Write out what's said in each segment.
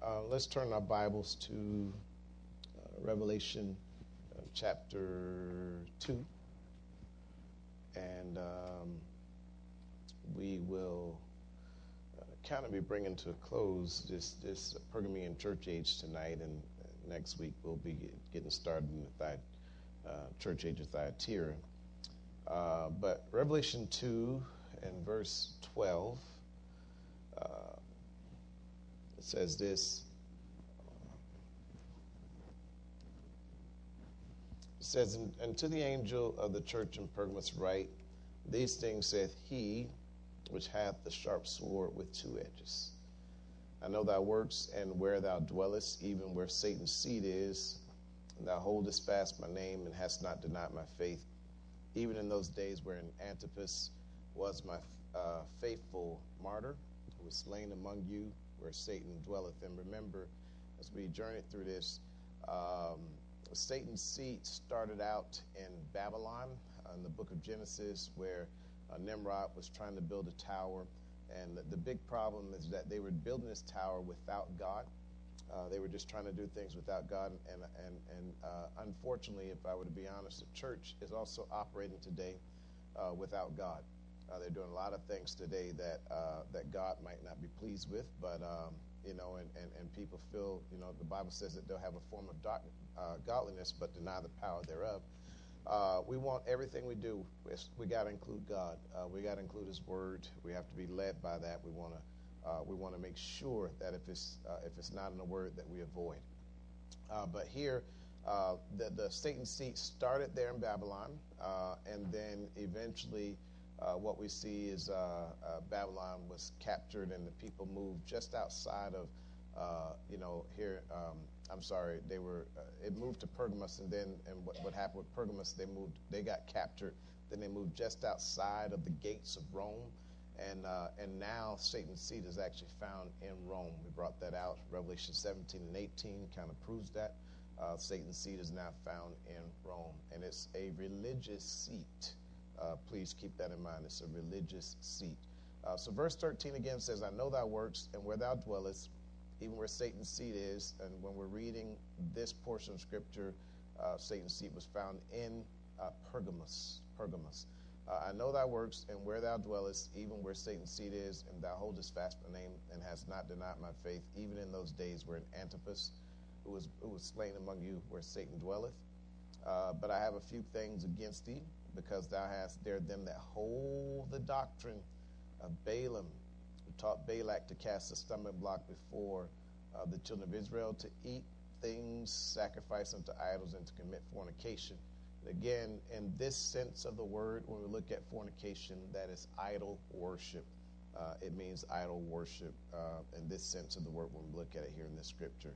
Let's turn our Bibles to Revelation chapter 2, and we will kind of be bringing to a close this Pergamean church age tonight, and next week we'll be getting started in the church age of Thyatira. But Revelation 2 and verse 12, it says this. It says, and to the angel of the church in Pergamos write, these things saith he which hath the sharp sword with two edges. I know thy works, and where thou dwellest, even where Satan's seat is, and thou holdest fast my name, and hast not denied my faith, even in those days wherein Antipas was my faithful martyr, who was slain among you, where Satan dwelleth. And remember, as we journeyed through this, Satan's seat started out in Babylon in the book of Genesis, where Nimrod was trying to build a tower. And the big problem is that they were building this tower without God. They were just trying to do things without God. And unfortunately, if I were to be honest, the church is also operating today without God. They're doing a lot of things today that God might not be pleased with, but and people feel, the Bible says that they'll have a form of godliness, but deny the power thereof. We want everything we do, we got to include God. We got to include His Word. We have to be led by that. We want to make sure that if it's not in the Word, that we avoid. But here, the Satan's seat started there in Babylon, and then eventually. What we see is Babylon was captured, and the people moved just outside of, here. They were. It moved to Pergamos, and then what happened with Pergamos? They got captured. Then they moved just outside of the gates of Rome, and now Satan's seat is actually found in Rome. We brought that out. Revelation 17 and 18 kind of proves that Satan's seat is now found in Rome, and it's a religious seat. Please keep that in mind. It's a religious seat. So verse 13 again says, I know thy works, and where thou dwellest, even where Satan's seat is. And when we're reading this portion of Scripture, Satan's seat was found in Pergamos. I know thy works, and where thou dwellest, even where Satan's seat is, and thou holdest fast my name, and hast not denied my faith, even in those days wherein Antipas, who was slain among you, where Satan dwelleth. But I have a few things against thee, because thou hast there them that hold the doctrine of Balaam, who taught Balak to cast a stumbling block before the children of Israel, to eat things sacrificed unto idols, and to commit fornication. And again, in this sense of the word, when we look at fornication, that is idol worship. It means idol worship in this sense of the word when we look at it here in this scripture.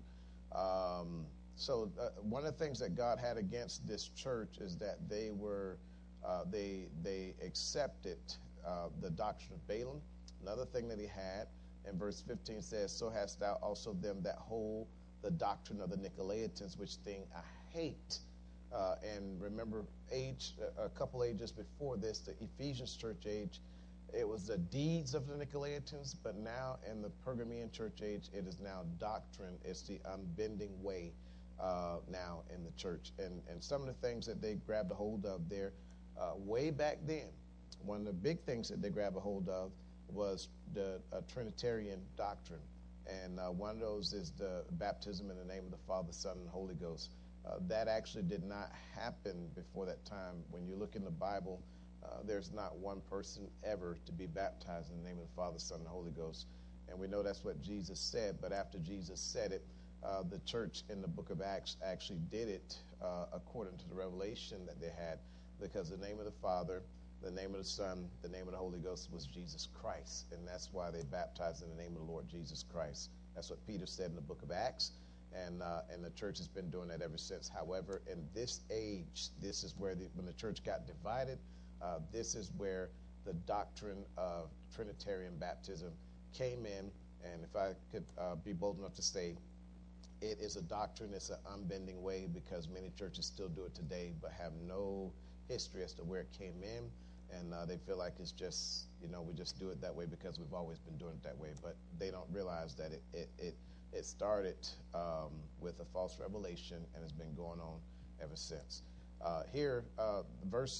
So one of the things that God had against this church is that they were they accepted the doctrine of Balaam. Another thing that he had in verse 15 says, so hast thou also them that hold the doctrine of the Nicolaitans, which thing I hate. And remember, a couple ages before this, the Ephesians church age, it was the deeds of the Nicolaitans, but now in the Pergamean church age, it is now doctrine. It's the unbending way now in the church. And some of the things that they grabbed a hold of there way back then, one of the big things that they grabbed a hold of was the Trinitarian doctrine. And one of those is the baptism in the name of the Father, Son, and Holy Ghost. That actually did not happen before that time. When you look in the Bible, there's not one person ever to be baptized in the name of the Father, Son, and Holy Ghost. And we know that's what Jesus said. But after Jesus said it, the church in the book of Acts actually did it according to the revelation that they had, because the name of the Father, the name of the Son, the name of the Holy Ghost was Jesus Christ. And that's why they baptized in the name of the Lord Jesus Christ. That's what Peter said in the book of Acts. And the church has been doing that ever since. However, in this age, this is where when the church got divided, this is where the doctrine of Trinitarian baptism came in. And if I could be bold enough to say, it is a doctrine, it's an unbending way, because many churches still do it today, but have no history as to where it came in. And they feel like it's just, we just do it that way because we've always been doing it that way. But they don't realize that it It started with a false revelation and has been going on ever since. Here, verse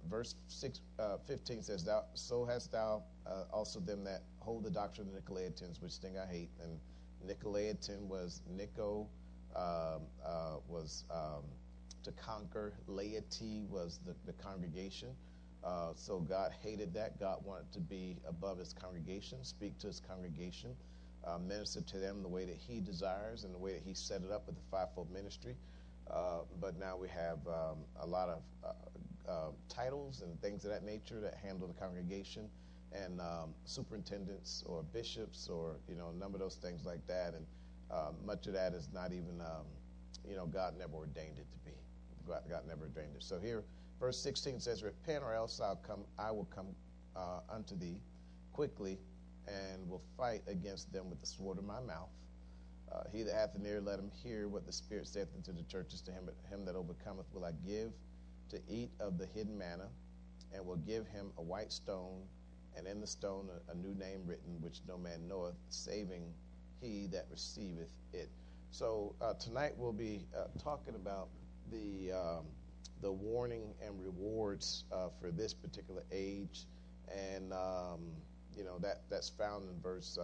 15 says, "Thou so hast thou also them that hold the doctrine of the Nicolaitans, which thing I hate." And Nicolaitan was Nico, was to conquer. Laity was the congregation. So God hated that. God wanted to be above his congregation, speak to his congregation, minister to them the way that he desires and the way that he set it up with the fivefold ministry. But now we have a lot of titles and things of that nature that handle the congregation, and superintendents or bishops, or a number of those things like that. And much of that is not even God never ordained it to be. God never ordained it. So here, verse 16 says, "Repent, or else I will come unto thee quickly, and will fight against them with the sword of my mouth. He that hath an ear, let him hear what the Spirit saith unto the churches. To him that overcometh will I give to eat of the hidden manna, and will give him a white stone, and in the stone a new name written, which no man knoweth, saving he that receiveth it." So tonight we'll be talking about the warning and rewards for this particular age, and that's found in verse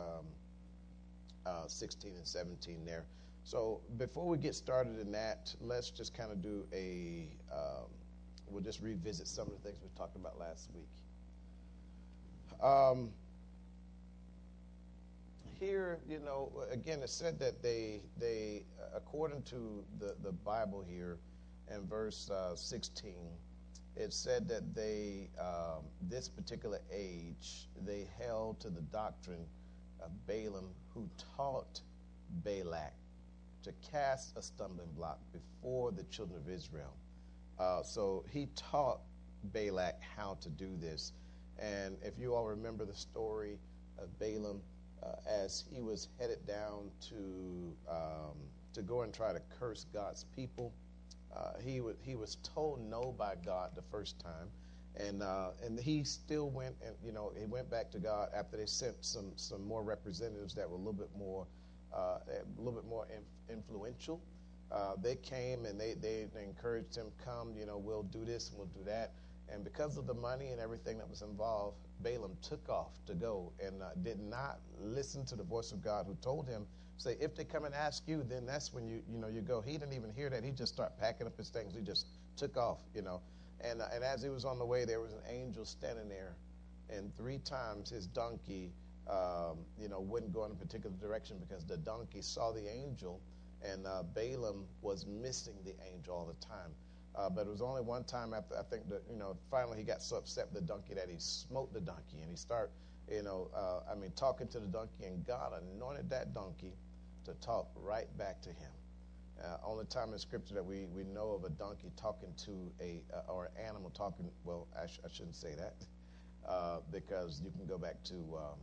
16 and 17 there. So before we get started in that, let's just kind of do we'll just revisit some of the things we talked about last week. Here, again, it said that they according to the Bible here in verse 16, it said that they, this particular age, they held to the doctrine of Balaam, who taught Balak to cast a stumbling block before the children of Israel. So he taught Balak how to do this. And if you all remember the story of Balaam, as he was headed down to go and try to curse God's people, he was told no by God the first time, and he still went, and he went back to God after they sent some more representatives that were a little bit more influential. They came and they encouraged him, "Come, we'll do this and we'll do that." And because of the money and everything that was involved, Balaam took off to go and did not listen to the voice of God, who told him, say, "If they come and ask you, then that's when you go." He didn't even hear that. He just started packing up his things. He just took off, And as he was on the way, there was an angel standing there, and 3 times his donkey, wouldn't go in a particular direction because the donkey saw the angel, and Balaam was missing the angel all the time. But it was only one time after, I think, finally he got so upset with the donkey that he smote the donkey, and he started, talking to the donkey, and God anointed that donkey to talk right back to him. Only time in Scripture that we know of a donkey talking to or an animal talking. Well, I shouldn't say that, because you can go back to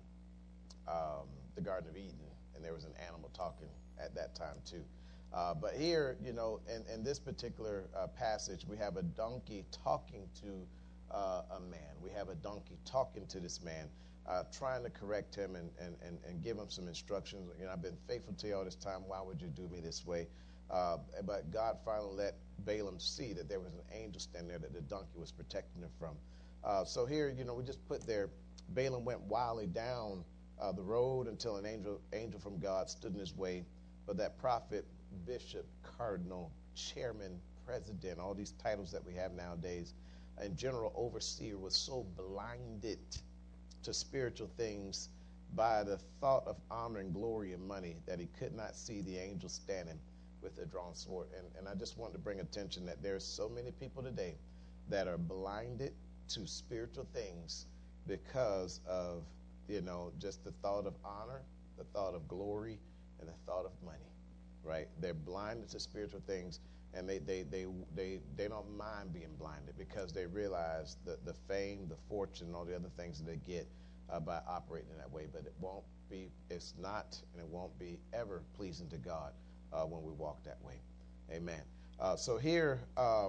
the Garden of Eden, and there was an animal talking at that time too. But here, in this particular passage, we have a donkey talking to a man. We have a donkey talking to this man, trying to correct him and give him some instructions. I've been faithful to you all this time. Why would you do me this way? But God finally let Balaam see that there was an angel standing there that the donkey was protecting him from. So here, we just put there, Balaam went wildly down the road until an angel from God stood in his way. But that prophet, bishop, cardinal, chairman, president, all these titles that we have nowadays, and general overseer, was so blinded to spiritual things by the thought of honor and glory and money that he could not see the angel standing with a drawn sword. And I just want to bring attention that there's so many people today that are blinded to spiritual things because of, just the thought of honor, the thought of glory, and the thought of money, right? They're blinded to spiritual things, and they don't mind being blinded because they realize the fame, the fortune, all the other things that they get by operating in that way. But it's not, and it won't be ever pleasing to God when we walk that way. Amen. So here, I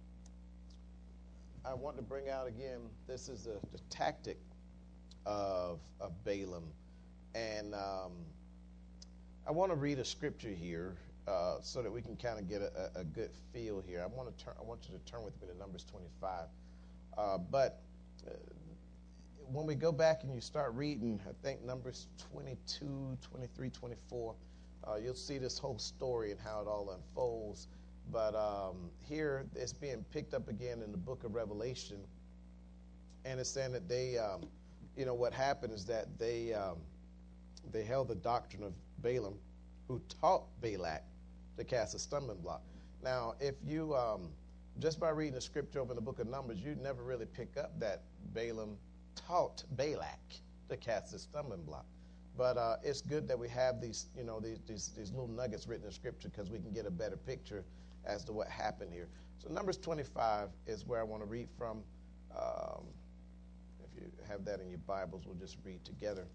want to bring out again, this is the tactic of Balaam. And I want to read a scripture here so that we can kind of get a good feel here. I want you to turn with me to Numbers 25. But when we go back and you start reading, I think Numbers 22, 23, 24, you'll see this whole story and how it all unfolds. But here it's being picked up again in the book of Revelation. And it's saying that they, what happened is that they held the doctrine of Balaam, who taught Balak to cast a stumbling block. Now, if you, just by reading the scripture over in the book of Numbers, you'd never really pick up that Balaam taught Balak to cast a stumbling block. But it's good that we have these little nuggets written in scripture because we can get a better picture as to what happened here. So Numbers 25 is where I want to read from. If you have that in your Bibles, we'll just read together.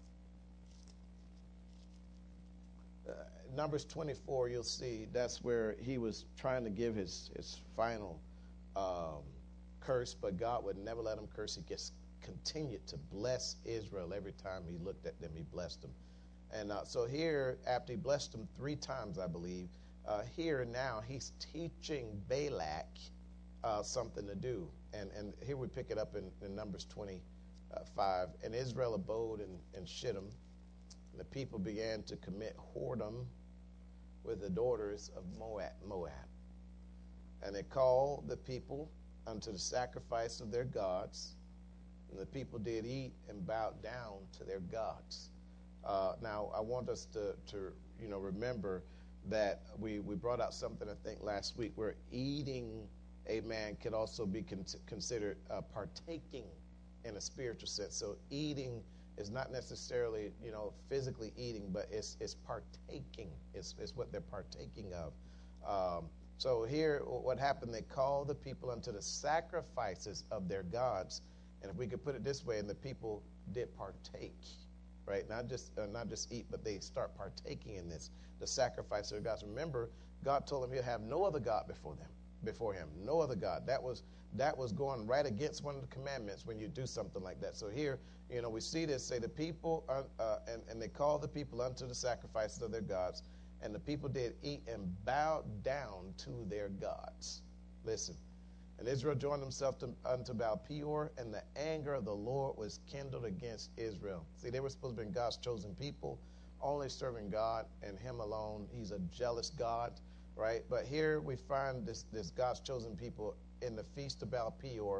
Numbers 24, you'll see that's where he was trying to give his final curse, but God would never let him curse. He just continued to bless Israel. Every time he looked at them, he blessed them. And so here, after he blessed them 3 times, I believe, here now he's teaching Balak something to do. And here we pick it up in Numbers 25. And Israel abode in Shittim. The people began to commit whoredom with the daughters of Moab. And they called the people unto the sacrifice of their gods. And the people did eat and bowed down to their gods. Now, I want us to remember that we brought out something, I think, last week, where eating, amen, could also be considered partaking in a spiritual sense. So eating is not necessarily, physically eating, but it's partaking. It's what they're partaking of. So here, what happened, they called the people unto the sacrifices of their gods. And if we could put it this way, and the people did partake, right? Not just eat, but they start partaking in this, the sacrifice of their gods. Remember, God told them he'll have no other God before him, no other God. That was going right against one of the commandments when you do something like that. So here, we see this, say the people, and they call the people unto the sacrifices of their gods, and the people did eat and bowed down to their gods. Listen, and Israel joined himself unto Baal Peor, and the anger of the Lord was kindled against Israel. See, they were supposed to be God's chosen people, only serving God and him alone. He's a jealous God, right? But here we find this God's chosen people in the feast of Baal Peor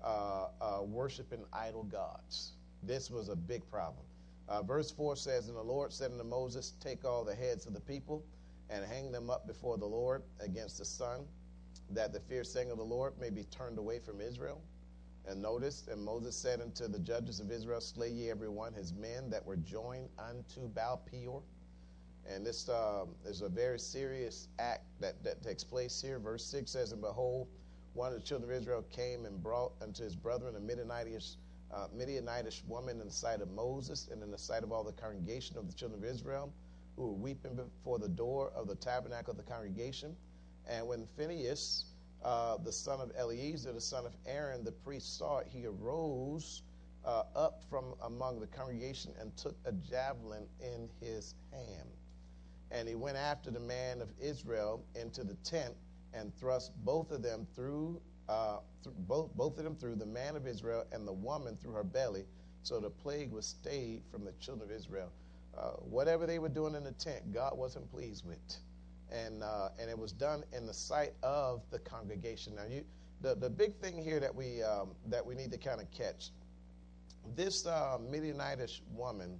worshiping idol gods. This was a big problem. Verse 4 says, and the Lord said unto Moses, take all the heads of the people and hang them up before the Lord against the sun, that the fierce anger of the Lord may be turned away from Israel. And notice, and Moses said unto the judges of Israel, slay ye every one his men that were joined unto Baal Peor. And this is a very serious act that takes place here. Verse 6 says, and behold, one of the children of Israel came and brought unto his brethren a Midianitish woman in the sight of Moses and in the sight of all the congregation of the children of Israel, who were weeping before the door of the tabernacle of the congregation. And when Phinehas, the son of Eleazar, the son of Aaron, the priest, saw it, he arose up from among the congregation and took a javelin in his hand. And he went after the man of Israel into the tent and thrust both of them through, the man of Israel and the woman through her belly. So the plague was stayed from the children of Israel. Whatever they were doing in the tent, God wasn't pleased with. And it was done in the sight of the congregation. Now, the big thing here that we need to kind of catch, this Midianitish woman.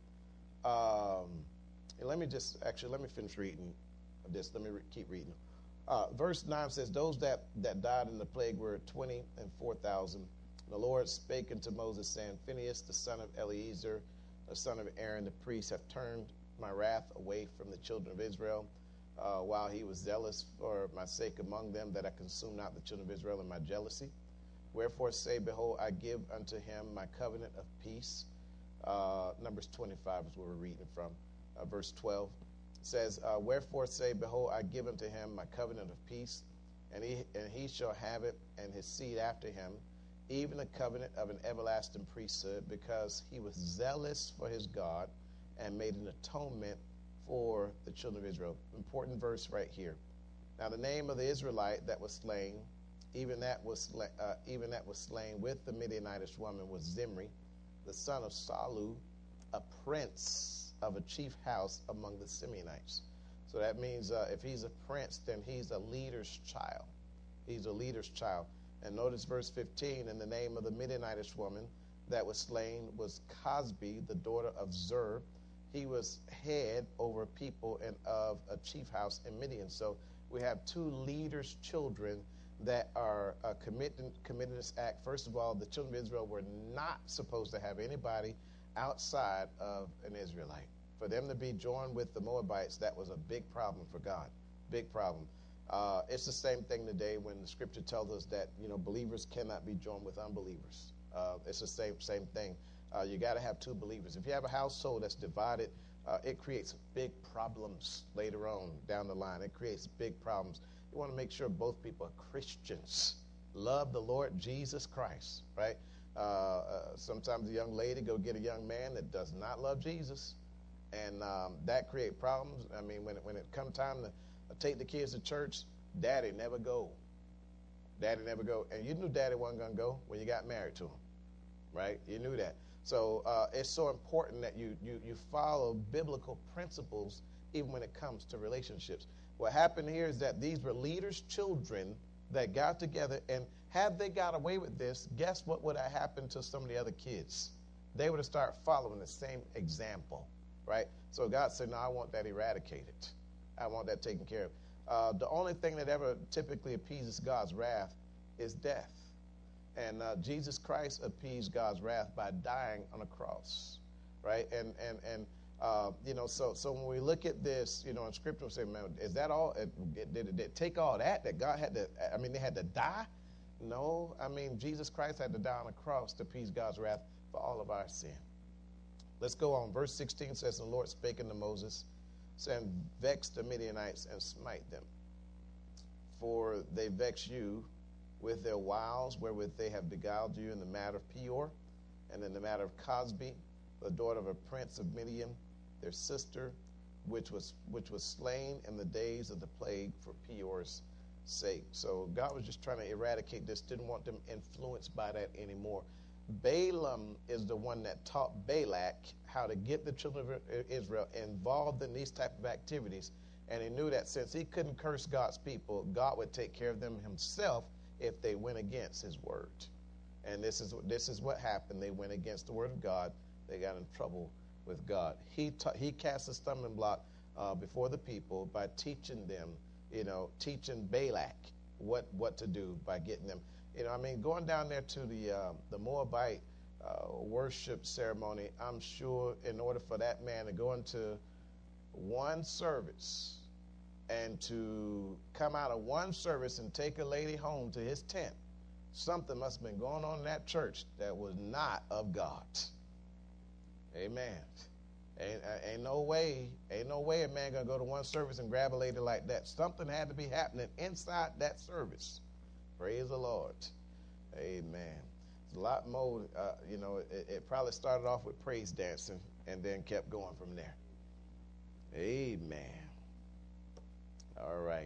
Let me finish reading this. Let me keep reading. Verse 9 says, those that died in the plague were 24,000. The Lord spake unto Moses, saying, Phinehas, the son of Eleazar, the son of Aaron, the priest, have turned my wrath away from the children of Israel, while he was zealous for my sake among them, that I consume not the children of Israel in my jealousy. Wherefore say, behold, I give unto him my covenant of peace. Numbers 25 is where we're reading from. Verse 12 says, wherefore say, behold, I give unto him my covenant of peace, and he shall have it, and his seed after him, even a covenant of an everlasting priesthood, because he was zealous for his God, and made an atonement for the children of Israel. Important verse right here. Now the name of the Israelite that was slain, even that was slain with the Midianitish woman, was Zimri, the son of Salu, a prince of a chief house among the Simeonites. So that means if he's a prince, then he's a leader's child. He's a leader's child. And notice verse 15, and the name of the Midianitish woman that was slain was Cosbi, the daughter of Zer. He was head over people and of a chief house in Midian. So we have two leaders' children that are committing this act. First of all, the children of Israel were not supposed to have anybody outside of an Israelite. For them to be joined with the Moabites, that was a big problem for God. Big problem. It's the same thing today when the scripture tells us that, believers cannot be joined with unbelievers. It's the same thing. You got to have two believers. If you have a household that's divided, it creates big problems later on down the line. It creates big problems. You want to make sure both people are Christians, love the Lord Jesus Christ, right? Sometimes a young lady go get a young man that does not love Jesus, and that create problems. I mean, when it come time to take the kids to church, daddy never go. Daddy never go. And you knew daddy wasn't going to go when you got married to him, right? You knew that. So it's so important that you follow biblical principles even when it comes to relationships. What happened here is that these were leaders' children that got together, and had they got away with this, guess what would have happened to some of the other kids? They would have started following the same example, right? So God said, no, I want that eradicated. I want that taken care of. The only thing that ever typically appeases God's wrath is death. And Jesus Christ appeased God's wrath by dying on a cross, right? So when we look at this, in Scripture, we say, man, is that all? Did it take all that God had to, they had to die? No, Jesus Christ had to die on a cross to appease God's wrath for all of our sin. Let's go on. Verse 16 says, the Lord spake unto Moses, saying, vex the Midianites and smite them. For they vex you with their wiles, wherewith they have beguiled you in the matter of Peor, and in the matter of Cosbi, the daughter of a prince of Midian, their sister, which was slain in the days of the plague for Peor's sake. So God was just trying to eradicate this, didn't want them influenced by that anymore. Balaam is the one that taught Balak how to get the children of Israel involved in these type of activities. And he knew that since he couldn't curse God's people, God would take care of them himself if they went against his word. And this is what happened. They went against the word of God. They got in trouble with God. He cast a stumbling block before the people by teaching them, teaching Balak what to do by getting them. Going down there to the Moabite worship ceremony, I'm sure in order for that man to go into one service and to come out of one service and take a lady home to his tent, something must have been going on in that church that was not of God. Amen. Ain't no way a man gonna go to one service and grab a lady like that. Something had to be happening inside that service. Praise the Lord. Amen. It's a lot more, it probably started off with praise dancing and then kept going from there. Amen. All right.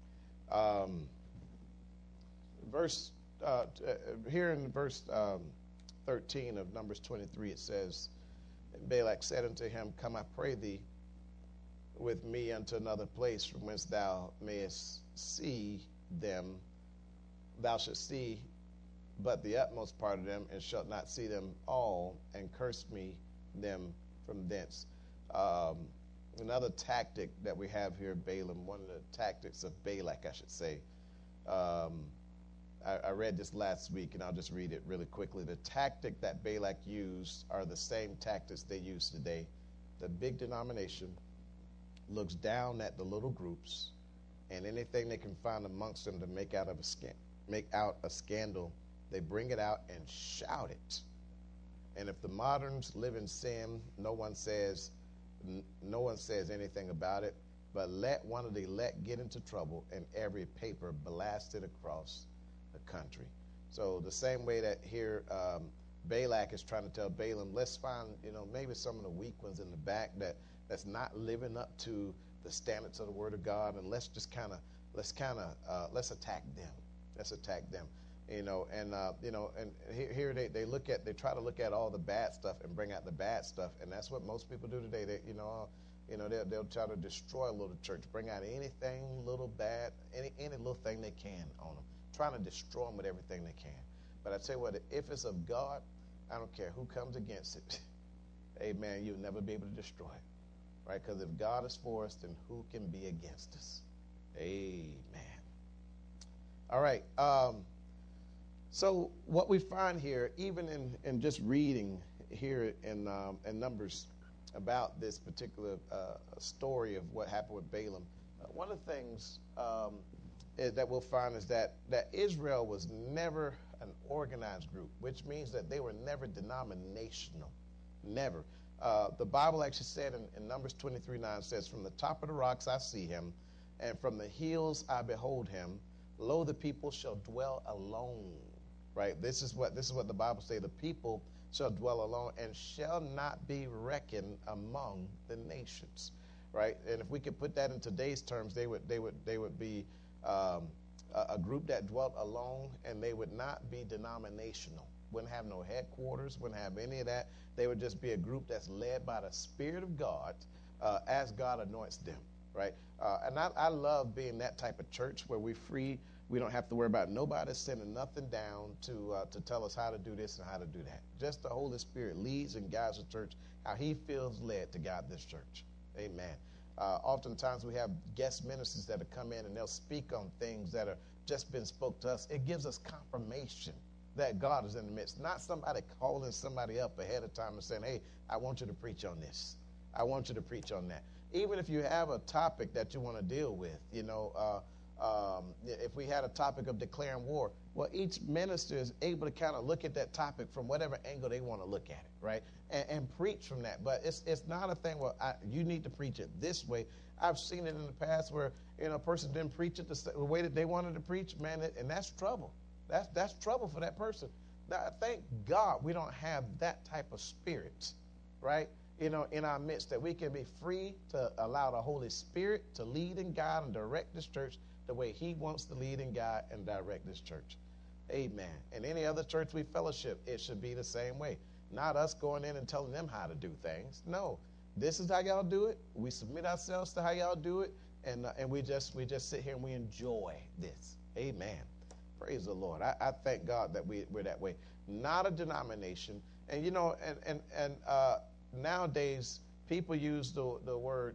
Here in verse 13 of Numbers 23, it says, and Balak said unto him, come, I pray thee, with me unto another place from whence thou mayest see them. Thou shalt see but the utmost part of them, and shalt not see them all, and curse me them from thence. Another tactic that we have here, Balaam, one of the tactics of Balak, I should say. I read this last week, and I'll just read it really quickly. The tactic that Balak used are the same tactics they use today. The big denomination looks down at the little groups, and anything they can find amongst them to make out a scandal, they bring it out and shout it. And if the moderns live in sin, no one says anything about it. But let one of the elect get into trouble, and every paper blasted across the country. So the same way that here Balak is trying to tell Balaam, let's find maybe some of the weak ones in the back that that's not living up to the standards of the Word of God, and let's let's attack them. Let's attack them. And here they try to look at all the bad stuff and bring out the bad stuff, and that's what most people do today. They'll try to destroy a little church, bring out anything little bad, any little thing they can on them, trying to destroy them with everything they can. But I tell you what, if it's of God, I don't care who comes against it. Amen. You'll never be able to destroy it, right? Because if God is for us, then who can be against us? Amen. All right. So what we find here, even in just reading here in Numbers about this particular story of what happened with Balaam, one of the things that we'll find is that Israel was never an organized group, which means that they were never denominational. Never. The Bible actually said in Numbers 23:9 says, "From the top of the rocks I see him, and from the hills I behold him. Lo, the people shall dwell alone." Right? This is what the Bible says. The people shall dwell alone and shall not be reckoned among the nations. Right? And if we could put that in today's terms, they would be a group that dwelt alone, and they would not be denominational. Wouldn't have no headquarters, wouldn't have any of that. They would just be a group that's led by the Spirit of God as God anoints them, right? And I love being that type of church where we're free. We don't have to worry about nobody sending nothing down to tell us how to do this and how to do that. Just the Holy Spirit leads and guides the church how he feels led to guide this church. Amen. Oftentimes we have guest ministers that have come in and they'll speak on things that have just been spoke to us. It gives us confirmation that God is in the midst, not somebody calling somebody up ahead of time and saying, "Hey, I want you to preach on this. I want you to preach on that." Even if you have a topic that you want to deal with, if we had a topic of declaring war, well, each minister is able to kind of look at that topic from whatever angle they want to look at it, right? And preach from that. But it's not a thing where you need to preach it this way. I've seen it in the past where a person didn't preach it the way that they wanted to preach, man, and that's trouble. That's trouble for that person. Now, thank God we don't have that type of spirit, right? In our midst, that we can be free to allow the Holy Spirit to lead and guide and direct this church the way he wants to lead and guide and direct this church. Amen. And any other church we fellowship, it should be the same way. Not us going in and telling them how to do things. No, this is how y'all do it. We submit ourselves to how y'all do it, and we just sit here and we enjoy this. Amen. Praise the Lord. I thank God that we're that way. Not a denomination. And nowadays people use the word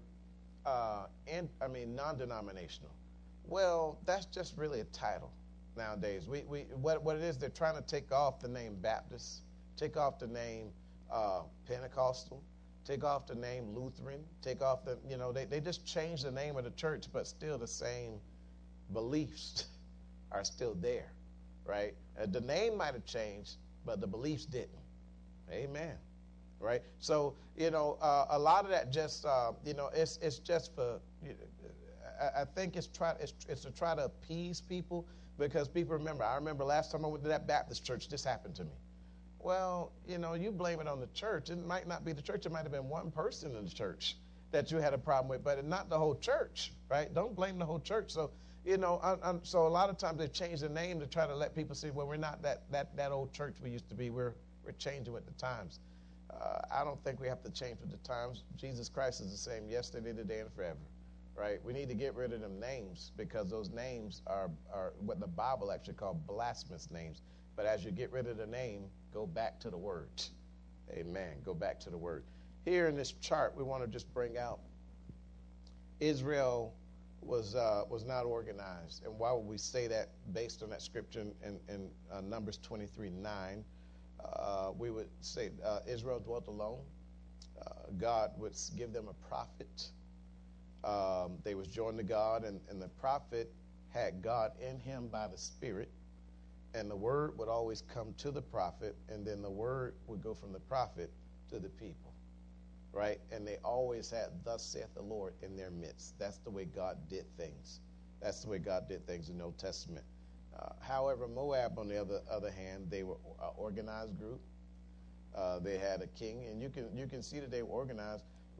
non-denominational. Well, that's just really a title nowadays. What it is, they're trying to take off the name Baptist, take off the name Pentecostal, take off the name Lutheran, take off they just changed the name of the church, but still the same beliefs are still there, right? The name might have changed, but the beliefs didn't. Amen. Right? So, a lot of that just, it's just for, I think it's to try to appease people, because people remember. I remember last time I went to that Baptist church, this happened to me. Well, you blame it on the church. It might not be the church. It might have been one person in the church that you had a problem with, but not the whole church, right? Don't blame the whole church. So, so a lot of times they change the name to try to let people see, well, we're not that old church we used to be. We're changing with the times. I don't think we have to change with the times. Jesus Christ is the same yesterday, today, and forever, right? We need to get rid of them names, because those names are what the Bible actually calls blasphemous names. But as you get rid of the name, go back to the word. Amen. Go back to the word. Here in this chart, we want to just bring out Israel was not organized. And why would we say that? Based on that scripture in Numbers 23:9, we would say Israel dwelt alone. God would give them a prophet. They was joined to God, and the prophet had God in him by the Spirit, and the word would always come to the prophet, and then the word would go from the prophet to the people. Right? And they always had, "Thus saith the Lord," in their midst. That's the way God did things. That's the way God did things in the Old Testament. However, Moab, on the other hand, they were an organized group. They had a king, and you can see that they were organized.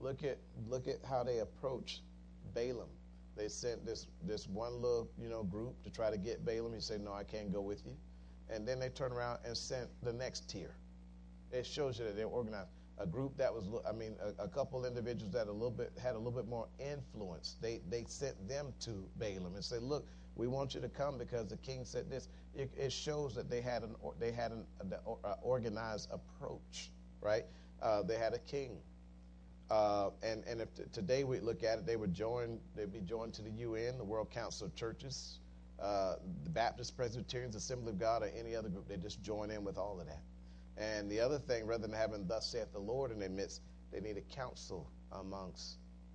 Look at how they approached Balaam. They sent this one little group to try to get Balaam. He said, "No, I can't go with you." And then they turned around and sent the next tier. It shows you that they're organized. A group that was, a couple individuals that had a little bit more influence. They sent them to Balaam and said, "Look, we want you to come because the king said this." It shows that they had an organized approach, right? They had a king, and if today we look at it, they'd be joined to the UN, the World Council of Churches, the Baptist, Presbyterians, Assembly of God, or any other group. They just join in with all of that. And the other thing, rather than having "Thus saith the Lord" in their midst, they need a counsel amongst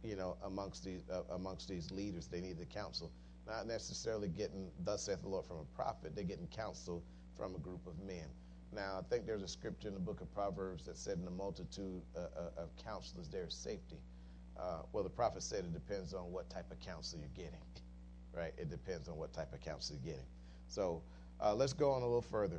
these leaders. They need the counsel, not necessarily getting "Thus saith the Lord" from a prophet. They're getting counsel from a group of men. Now, I think there's a scripture in the book of Proverbs that said, "In the multitude of counselors, there is safety." Well, the prophet said it depends on what type of counsel you're getting, right? It depends on what type of counsel you're getting. So let's go on a little further.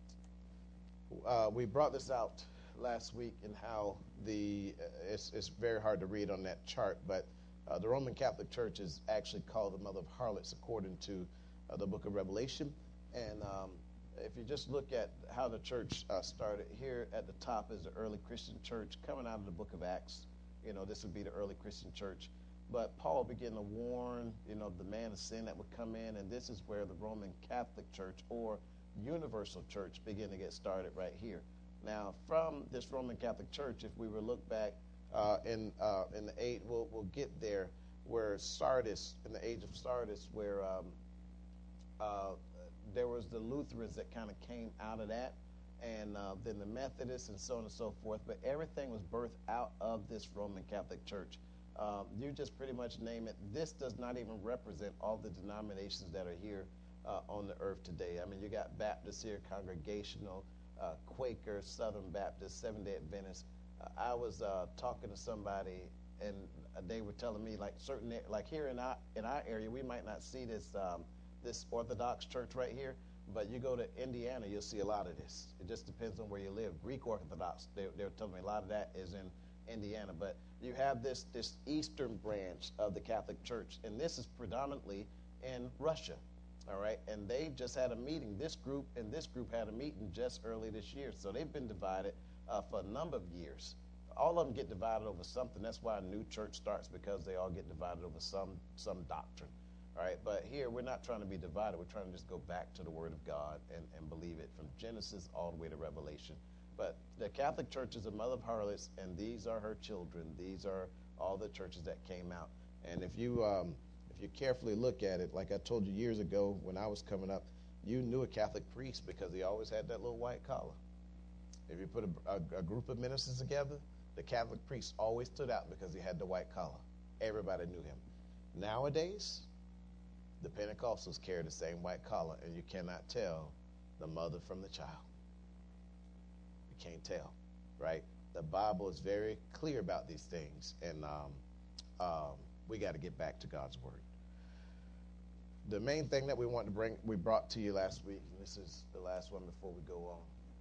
We brought this out last week in how it's very hard to read on that chart, but the Roman Catholic Church is actually called the mother of harlots according to the book of Revelation. And if you just look at how the church started, here at the top is the early Christian church coming out of the book of Acts. This would be the early Christian church. But Paul began to warn, the man of sin that would come in, and this is where the Roman Catholic Church or Universal Church began to get started right here. Now, from this Roman Catholic Church, if we were to look back in the age, we'll get there, where Sardis, in the age of Sardis, where there was the Lutherans that kind of came out of that, and then the Methodists and so on and so forth. But everything was birthed out of this Roman Catholic Church. You just pretty much name it. This does not even represent all the denominations that are here on the earth today. I mean, you got Baptists here, Congregational, Quaker, Southern Baptist, Seventh-day Adventist. I was talking to somebody, and they were telling me, like here in our area, we might not see this Orthodox church right here, but you go to Indiana, you'll see a lot of this. It just depends on where you live. Greek Orthodox, they were telling me a lot of that is in Indiana, but you have this eastern branch of the Catholic Church, and this is predominantly in Russia. All right, and they just had a meeting. This group and this group had a meeting just early this year, so they've been divided for a number of years. All of them get divided over something. That's why a new church starts, because they all get divided over some doctrine. All right, but here we're not trying to be divided. We're trying to just go back to the Word of God and believe it from Genesis all the way to Revelation. But the Catholic Church is a mother of harlots, and these are her children. These are all the churches that came out. And if you carefully look at it, like I told you years ago when I was coming up, you knew a Catholic priest because he always had that little white collar. If you put a group of ministers together, the Catholic priest always stood out because he had the white collar. Everybody knew him. Nowadays, the Pentecostals carry the same white collar, and you cannot tell the mother from the child. You can't tell, right? The Bible is very clear about these things, and we got to get back to God's Word. The main thing that we brought to you last week, and this is the last one before we go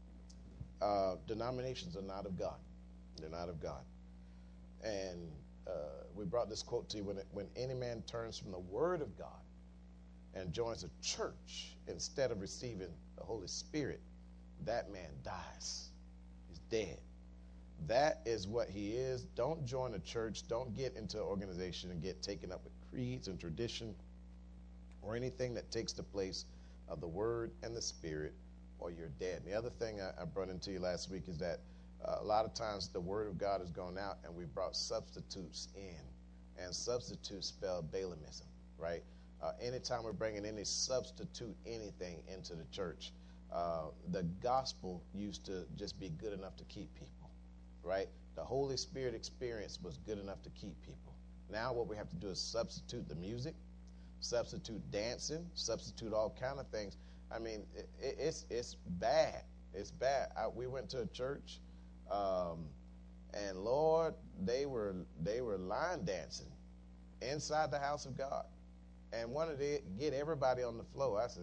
on. Denominations are not of God. They're not of God. And we brought this quote to you: when any man turns from the Word of God and joins a church instead of receiving the Holy Spirit, that man dies. He's dead. That is what he is. Don't join a church. Don't get into an organization and get taken up with creeds and tradition or anything that takes the place of the Word and the Spirit, or you're dead. And the other thing I brought into you last week is that a lot of times the Word of God has gone out and we brought substitutes in, and substitutes spell Balaamism, right? Anytime we're bringing any substitute anything into the church, the gospel used to just be good enough to keep people, right? The Holy Spirit experience was good enough to keep people. Now what we have to do is substitute the music, substitute dancing, substitute all kind of things. I mean, it's bad. It's bad. We went to a church, and Lord, they were line dancing inside the house of God, and wanted to get everybody on the floor. I said,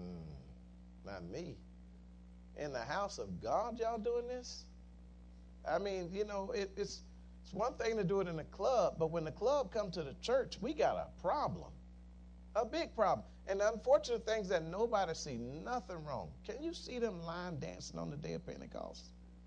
not me. In the house of God, y'all doing this? I mean, It's one thing to do it in the club, but when the club comes to the church, we got a problem, a big problem. And the unfortunate things that nobody see, nothing wrong. Can you see them line dancing on the day of Pentecost?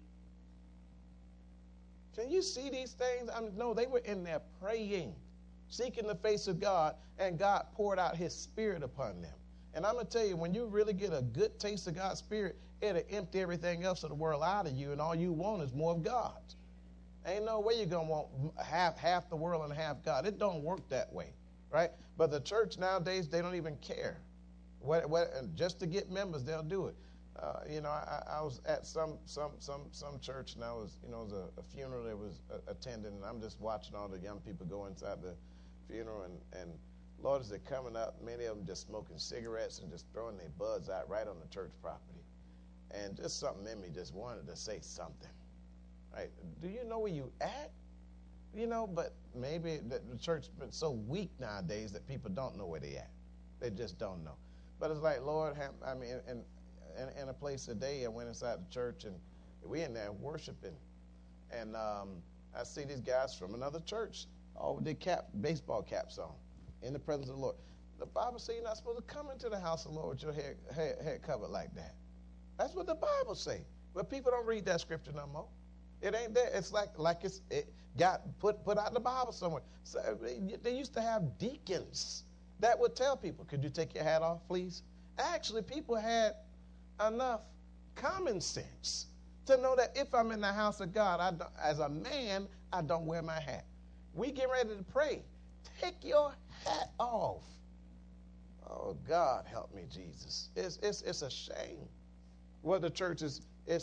Can you see these things? No, they were in there praying, seeking the face of God, and God poured out his spirit upon them. And I'm going to tell you, when you really get a good taste of God's spirit, it'll empty everything else of the world out of you, and all you want is more of God. Ain't no way you're going to want half the world and half God. It don't work that way, right? But the church nowadays, they don't even care. Just to get members, they'll do it. I was at some church, and I was, it was a funeral that was attending, and I'm just watching all the young people go inside the funeral, and Lord, as they're coming up, many of them just smoking cigarettes and just throwing their buds out right on the church property. And just something in me just wanted to say something. Right? Do you know where you at? But maybe the church has been so weak nowadays that people don't know where they at. They just don't know. But it's like, Lord, in a place today, I went inside the church, and we in there worshiping. And I see these guys from another church, all with their baseball caps on, in the presence of the Lord. The Bible says you're not supposed to come into the house of the Lord with your head covered like that. That's what the Bible say. But people don't read that scripture no more. It ain't there. It's like it got put out in the Bible somewhere. So they used to have deacons that would tell people, could you take your hat off, please? Actually, people had enough common sense to know that if I'm in the house of God, as a man, I don't wear my hat. We get ready to pray. Take your hat off. Oh, God, help me, Jesus. It's a shame. What the church is,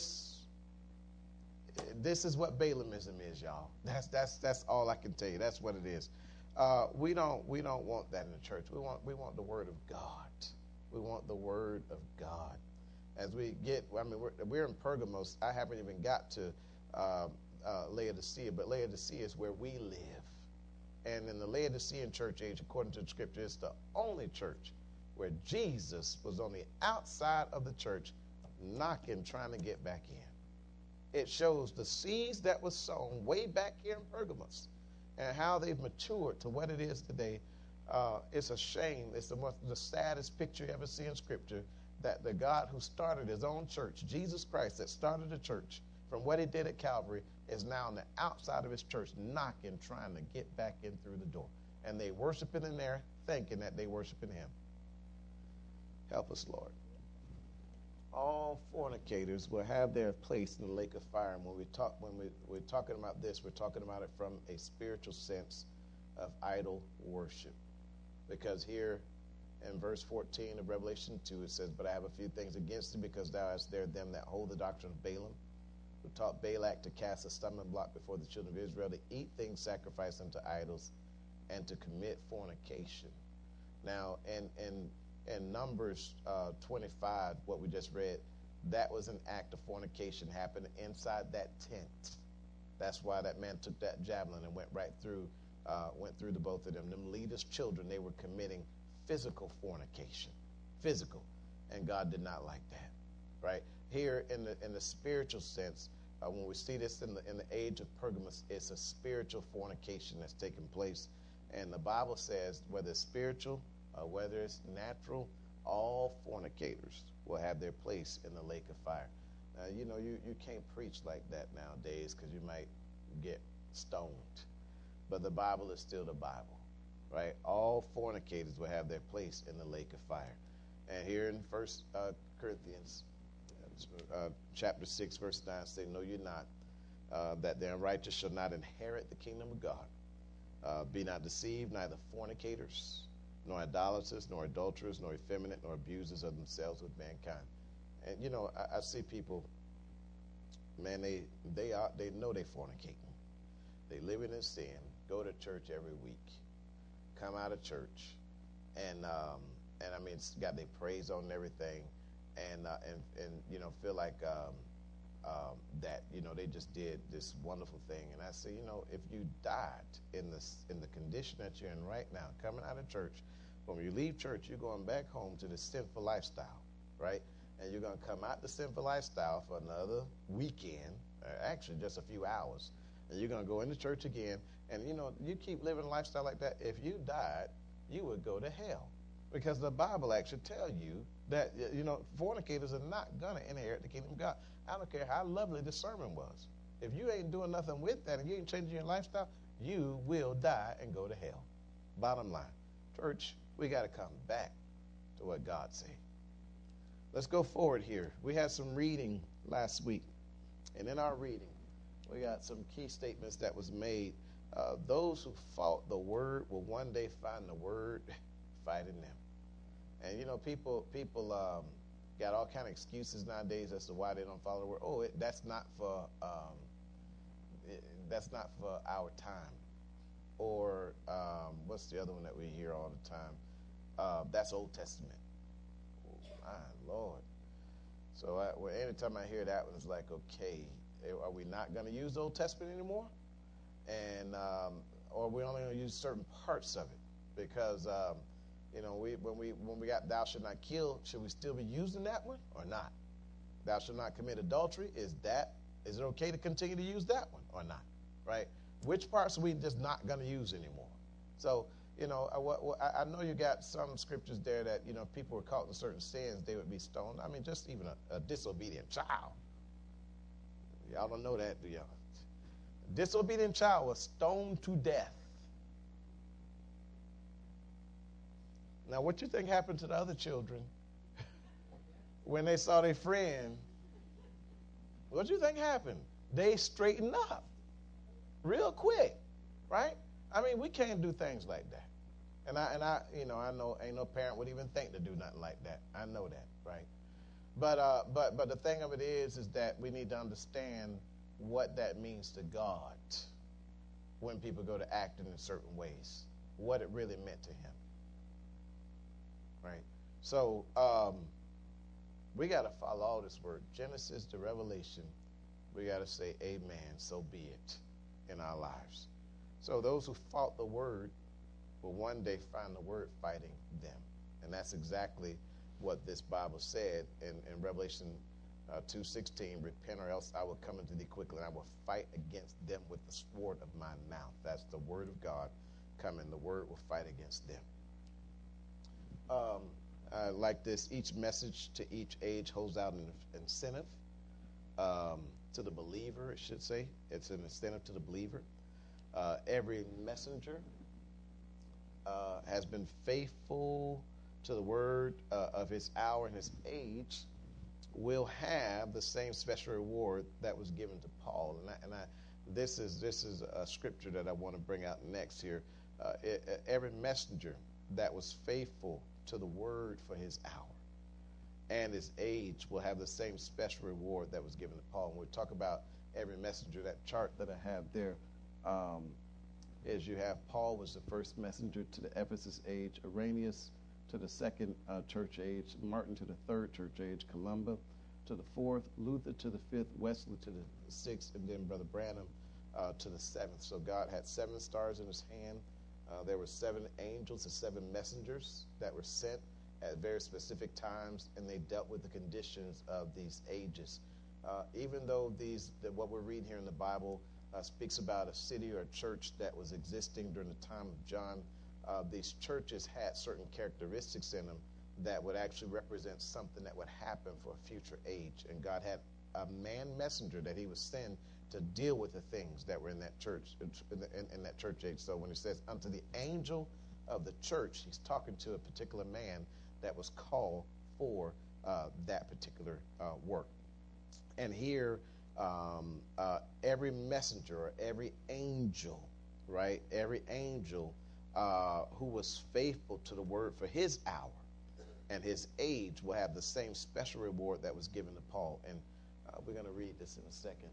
this is what Balaamism is, y'all. That's all I can tell you. That's what it is. We don't want that in the church. We want the Word of God. We want the Word of God. As we get, we're in Pergamos. I haven't even got to Laodicea, but Laodicea is where we live. And in the Laodicean church age, according to the scripture, it's the only church where Jesus was on the outside of the church knocking, trying to get back in. It shows the seeds that was sown way back here in Pergamos and how they've matured to what it is today. It's a shame. It's the saddest picture you ever see in scripture, that the God who started his own church, Jesus Christ, that started the church from what he did at Calvary, is now on the outside of his church knocking, trying to get back in through the door. And they worshiping in there, thinking that they worshiping him. Help us, Lord. All fornicators will have their place in the lake of fire. And when we're talking about this, we're talking about it from a spiritual sense of idol worship. Because here in verse 14 of Revelation 2, it says, but I have a few things against thee, because thou hast there them that hold the doctrine of Balaam, who taught Balak to cast a stumbling block before the children of Israel, to eat things sacrificed unto idols, and to commit fornication. Now, in Numbers 25, what we just read, that was an act of fornication happening inside that tent. That's why that man took that javelin and went right through, the both of them. Them leaders' children, they were committing physical fornication, physical, and God did not like that, right? Here in the spiritual sense, when we see this in the age of Pergamos, it's a spiritual fornication that's taking place, and the Bible says whether it's spiritual or whether it's natural, all fornicators will have their place in the lake of fire. You can't preach like that nowadays because you might get stoned, but the Bible is still the Bible, right? All fornicators will have their place in the lake of fire. And here in 1 Corinthians chapter 6, verse 9, say, know you not that the unrighteous shall not inherit the kingdom of God. Be not deceived, neither fornicators, nor idolaters, nor adulterers, nor effeminate, nor abusers of themselves with mankind. And I see people, man, they know they fornicating. They living in sin, go to church every week, come out of church, and it's got their praise on and everything, and feel like that they just did this wonderful thing. And I say, if you died in the condition that you're in right now, coming out of church, when you leave church, you're going back home to the sinful lifestyle, right? And you're going to come out the sinful lifestyle for another weekend, actually just a few hours, and you're going to go into church again. And, you keep living a lifestyle like that. If you died, you would go to hell. Because the Bible actually tells you that, fornicators are not going to inherit the kingdom of God. I don't care how lovely the sermon was. If you ain't doing nothing with that and you ain't changing your lifestyle, you will die and go to hell. Bottom line. Church, we got to come back to what God said. Let's go forward here. We had some reading last week. And in our reading, we got some key statements that was made. Those who fought the word will one day find the word fighting them. And, people got all kind of excuses nowadays as to why they don't follow the word. Oh, that's not for our time. Or what's the other one that we hear all the time? That's Old Testament. My Lord. So anytime I hear that one, it's like, okay, are we not going to use the Old Testament anymore? And or we only going to use certain parts of it? Because when we got "Thou shalt not kill," should we still be using that one or not? "Thou shalt not commit adultery." Is it okay to continue to use that one or not? Right? Which parts are we just not going to use anymore? So I know you got some scriptures there that people were caught in certain sins, they would be stoned. I mean, just even a disobedient child. Y'all don't know that, do y'all? A disobedient child was stoned to death. Now, what you think happened to the other children when they saw their friend? What do you think happened? They straightened up real quick, right? I mean, we can't do things like that. And I know ain't no parent would even think to do nothing like that. I know that, right? But the thing of it is that we need to understand what that means to God when people go to acting in certain ways, what it really meant to him. Right? So we got to follow all this word. Genesis to Revelation, we got to say amen, so be it in our lives. So those who fought the word will one day find the word fighting them. And that's exactly what this Bible said in Revelation 2:16, repent or else I will come into thee quickly and I will fight against them with the sword of my mouth. That's the word of God coming. The word will fight against them. Like this, each message to each age holds out an incentive to the believer, it should say. It's an incentive to the believer. Every messenger has been faithful to the word of his hour and his age will have the same special reward that was given to Paul. This is a scripture that I want to bring out next here. Every messenger that was faithful to the word for his hour and his age will have the same special reward that was given to Paul. When we talk about every messenger, that chart that I have there is you have Paul was the first messenger to the Ephesus age, Irenaeus to the second church age, Martin to the third church age, Columba to the fourth, Luther to the fifth, Wesley to the sixth, and then Brother Branham to the seventh. So God had 7 stars in his hand. There were 7 angels and 7 messengers that were sent at very specific times, and they dealt with the conditions of these ages. Even though what we're reading here in the Bible speaks about a city or a church that was existing during the time of John, these churches had certain characteristics in them that would actually represent something that would happen for a future age. And God had a man messenger that he would send to deal with the things that were in that church, in that church age. So when he says, unto the angel of the church, he's talking to a particular man that was called for that particular work. And here, every messenger or every angel, right, every angel who was faithful to the word for his hour and his age will have the same special reward that was given to Paul. And we're going to read this in a second.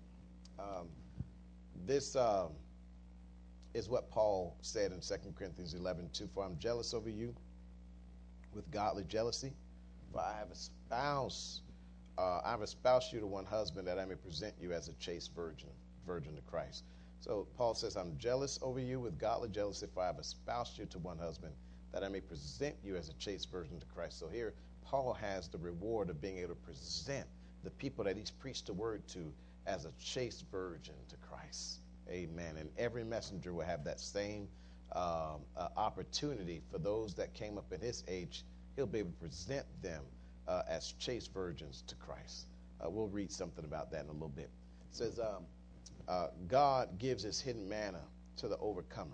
This is what Paul said in 2 Corinthians 11:2. For I'm jealous over you with godly jealousy, for I have espoused you to one husband, that I may present you as a chaste virgin to Christ. So Paul says, I'm jealous over you with godly jealousy, for I have espoused you to one husband, that I may present you as a chaste virgin to Christ. So here, Paul has the reward of being able to present the people that he's preached the word to as a chaste virgin to Christ. Amen. And every messenger will have that same opportunity for those that came up in his age. He'll be able to present them as chaste virgins to Christ. We'll read something about that in a little bit. It says, God gives his hidden manna to the overcomer.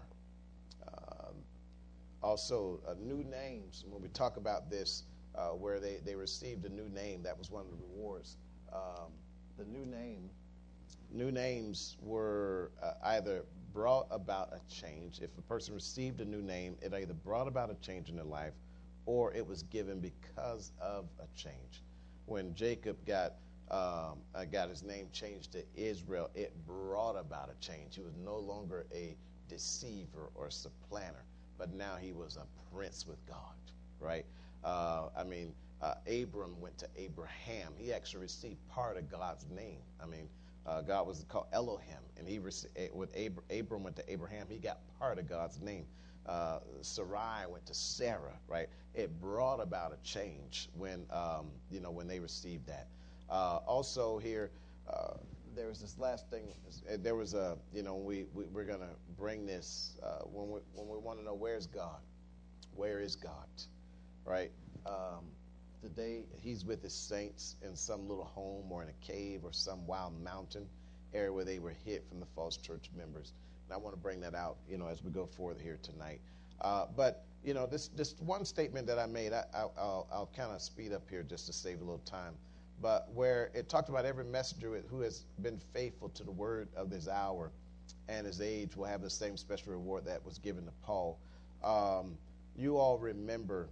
Also, new names. When we talk about this, where they received a new name, that was one of the rewards. The new names were either brought about a change. If a person received a new name, it either brought about a change in their life, or it was given because of a change. When Jacob got his name changed to Israel, it brought about a change. He was no longer a deceiver or supplanter, but now he was a prince with God, right? Abram went to Abraham. He actually received part of God's name. God was called Elohim, and Abram went to Abraham. He got part of God's name. Sarai went to Sarah, right? It brought about a change when they received that. Also here, there was this last thing. There was we're going to bring this when we want to know where is God, right? Today he's with his saints in some little home or in a cave or some wild mountain area where they were hid from the false church members. And I want to bring that out, as we go forward here tonight. But this one statement that I made, I'll kind of speed up here just to save a little time. But where it talked about every messenger who has been faithful to the word of this hour and his age will have the same special reward that was given to Paul. You all remember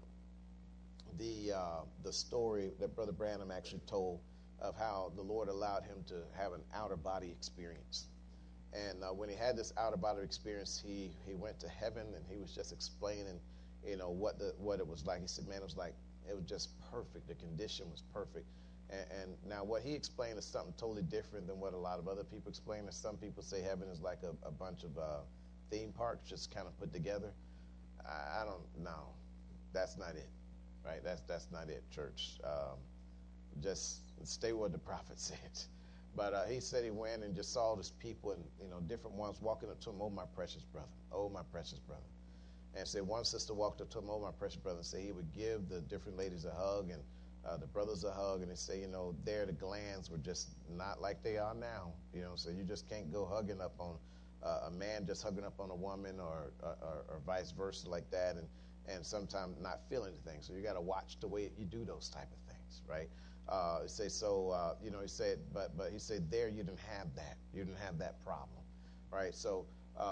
the story that Brother Branham actually told of how the Lord allowed him to have an outer body experience. And when he had this outer body experience, he went to heaven and he was just explaining, what it was like. He said, man, it was just perfect. The condition was perfect. And now what he explained is something totally different than what a lot of other people explain. And some people say heaven is like a bunch of theme parks just kind of put together. I don't know. That's not it, right? That's not it, church. Just stay what the prophet said. But he said he went and just saw these people and, different ones walking up to him, oh, my precious brother, oh, my precious brother. And said one sister walked up to him, oh, my precious brother, and said he would give the different ladies a hug and the brothers a hug. And they say, there the glands were just not like they are now, so you just can't go hugging up on a man, just hugging up on a woman or vice versa like that. And sometimes not feeling anything. So you got to watch the way you do those type of things, right? He said, but he said there you didn't have that. You didn't have that problem, right? So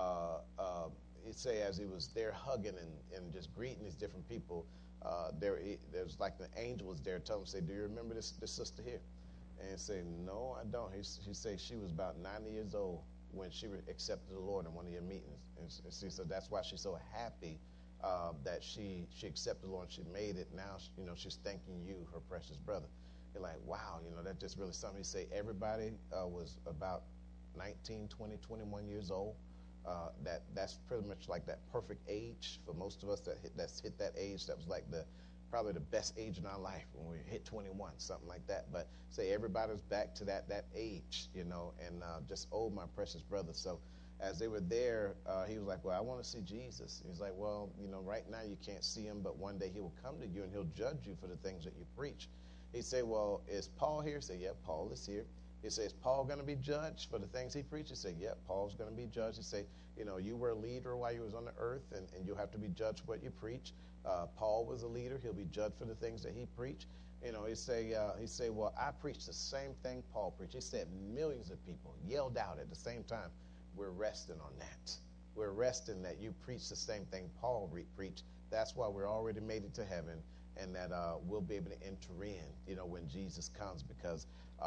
he'd say as he was there hugging and just greeting these different people, there's like the angel was there telling him, say, do you remember this sister here? And he said, no, I don't. He said she was about 90 years old when she accepted the Lord in one of your meetings. And see, so that's why she's so happy that she accepted the Lord and she made it. Now, she's thanking you, her precious brother. You're like, wow, that's just really something. He say everybody was about 19, 20, 21 years old. That's pretty much like that perfect age for most of us that's hit that age. That was like probably the best age in our life when we hit 21, something like that. But say everybody's back to that age, and just my precious brother. So as they were there, he was like, well, I want to see Jesus. He's like, well, right now you can't see him, but one day he will come to you and he'll judge you for the things that you preach. He said, well, is Paul here? He said, yeah, Paul is here. He said, is Paul going to be judged for the things he preached? He said, yeah, Paul's going to be judged. He said, you were a leader while you was on the earth, and you'll have to be judged for what you preach. Paul was a leader. He'll be judged for the things that he preached. He say, well, I preached the same thing Paul preached. He said millions of people yelled out at the same time. We're resting on that. We're resting that you preach the same thing Paul preached. That's why we're already made it to heaven, and that we'll be able to enter in, when Jesus comes, because,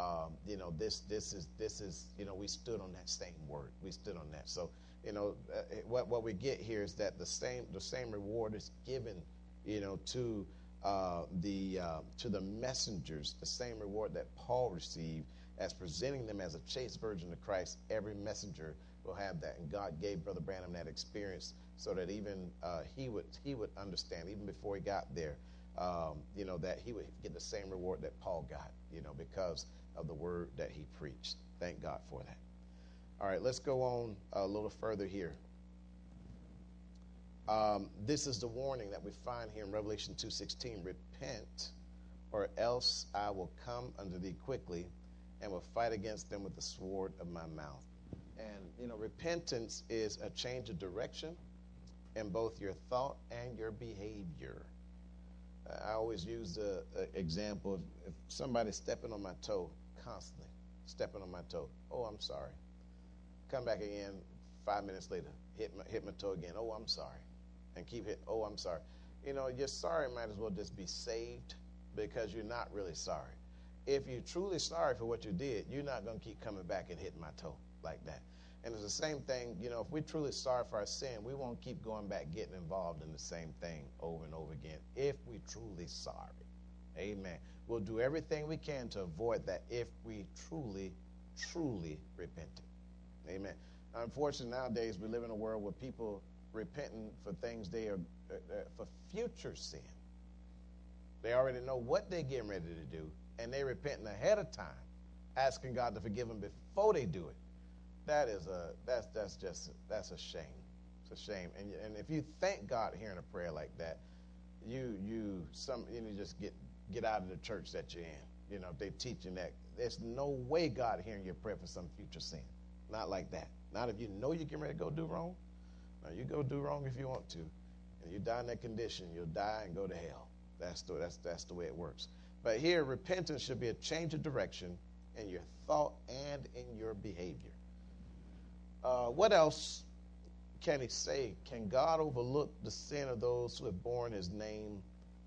this is, we stood on that same word. We stood on that. So, what we get here is that the same reward is given, to the messengers, the same reward that Paul received as presenting them as a chaste virgin to Christ. Every messenger will have that, and God gave Brother Branham that experience so that even he would understand even before he got there, that he would get the same reward that Paul got, because of the word that he preached. Thank God for that. All right, let's go on a little further here. This is the warning that we find here in Revelation 2:16. Repent, or else I will come unto thee quickly and will fight against them with the sword of my mouth. And, repentance is a change of direction in both your thought and your behavior. I always use the example of if somebody's stepping on my toe, constantly stepping on my toe. Oh, I'm sorry. Come back again 5 minutes later, hit my toe again. Oh, I'm sorry. And keep hitting. Oh, I'm sorry. Your sorry might as well just be saved, because you're not really sorry. If you're truly sorry for what you did, you're not going to keep coming back and hitting my toe like that. And it's the same thing, if we're truly sorry for our sin, we won't keep going back getting involved in the same thing over and over again if we're truly sorry. Amen. We'll do everything we can to avoid that if we truly, truly repented. Amen. Unfortunately, nowadays we live in a world where people repenting for things they are for future sin. They already know what they're getting ready to do, and they're repenting ahead of time, asking God to forgive them before they do it. That's a shame. It's a shame. And if you thank God hearing a prayer like that, you just get out of the church that you're in. They're teaching that there's no way God hearing your prayer for some future sin. Not like that. Not if you know you're getting ready to go do wrong. No, you go do wrong if you want to, and you die in that condition, you'll die and go to hell. That's the way it works. But here, repentance should be a change of direction in your thought and in your behavior. What else can he say? Can God overlook the sin of those who have borne his name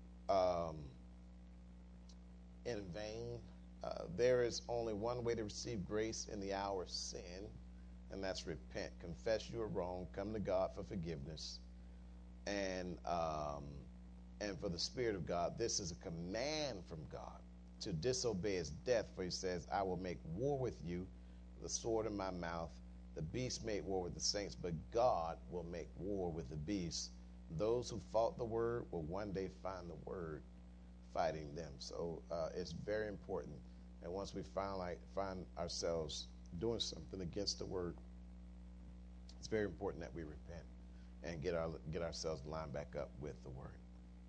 in vain? There is only one way to receive grace in the hour of sin, and that's repent. Confess you are wrong. Come to God for forgiveness. And for the Spirit of God, this is a command from God. To disobey is death, for he says, I will make war with you, the sword in my mouth. The beast made war with the saints, but God will make war with the beast. Those who fought the word will one day find the word fighting them. So it's very important. And once we find ourselves doing something against the word, it's very important that we repent and get ourselves lined back up with the word.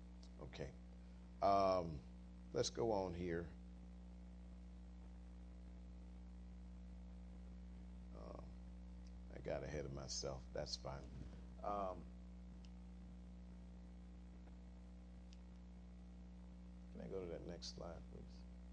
Okay. Let's go on here. I got ahead of myself. That's fine. Can I go to that next slide, please?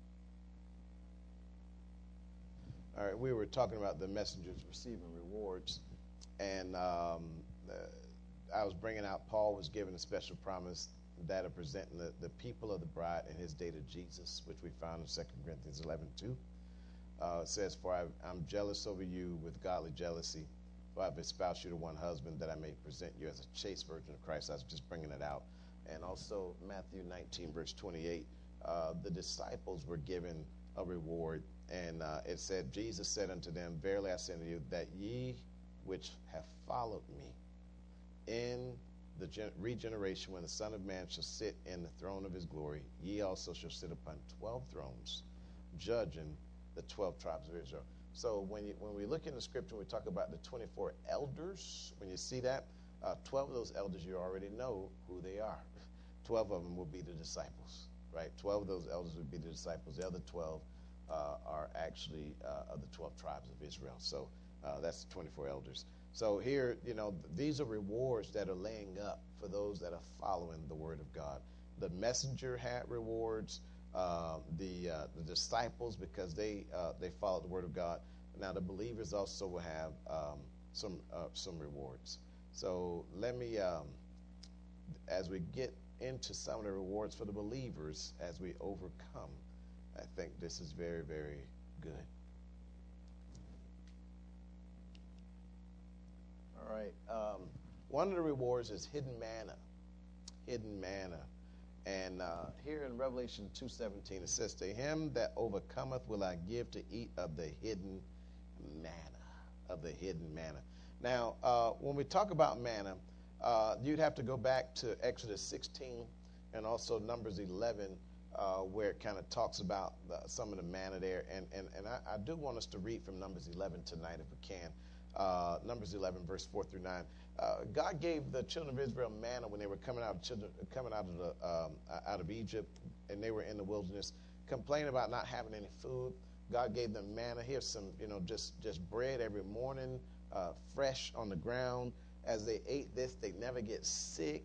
All right, we were talking about the messengers receiving rewards, and I was bringing out Paul was given a special promise that of presenting the people of the bride in his day to Jesus, which we found in 2 Corinthians 11:2. It says, for I'm jealous over you with godly jealousy, for I've espoused you to one husband, that I may present you as a chaste virgin of Christ. I was just bringing it out. And also Matthew 19, verse 28, the disciples were given a reward. And it said, Jesus said unto them, verily I say unto you, that ye which have followed me in the regeneration, when the Son of Man shall sit in the throne of his glory, ye also shall sit upon 12 thrones, judging the 12 tribes of Israel. So when we look in the scripture, we talk about the 24 elders. When you see that, 12 of those elders, you already know who they are. 12 of them will be the disciples, right? 12 of those elders would be the disciples. The other 12 are actually of the 12 tribes of Israel. So that's the 24 elders. So here, these are rewards that are laying up for those that are following the word of God. The messenger had rewards. The disciples, because they followed the word of God. Now the believers also will have some rewards. So let me, as we get into some of the rewards for the believers as we overcome, I think this is very, very good. All right. One of the rewards is hidden manna. Hidden manna. And here in Revelation 2:17, it says, to him that overcometh will I give to eat of the hidden manna. Of the hidden manna. Now, when we talk about manna, you'd have to go back to Exodus 16 and also Numbers 11 where it kind of talks about some of the manna there. And I do want us to read from Numbers 11 tonight if we can. Numbers 11, verse 4 through 9. God gave the children of Israel manna when they were coming out of Egypt, and they were in the wilderness, complaining about not having any food. God gave them manna. Here's some, just bread every morning, fresh on the ground. As they ate this, they never get sick.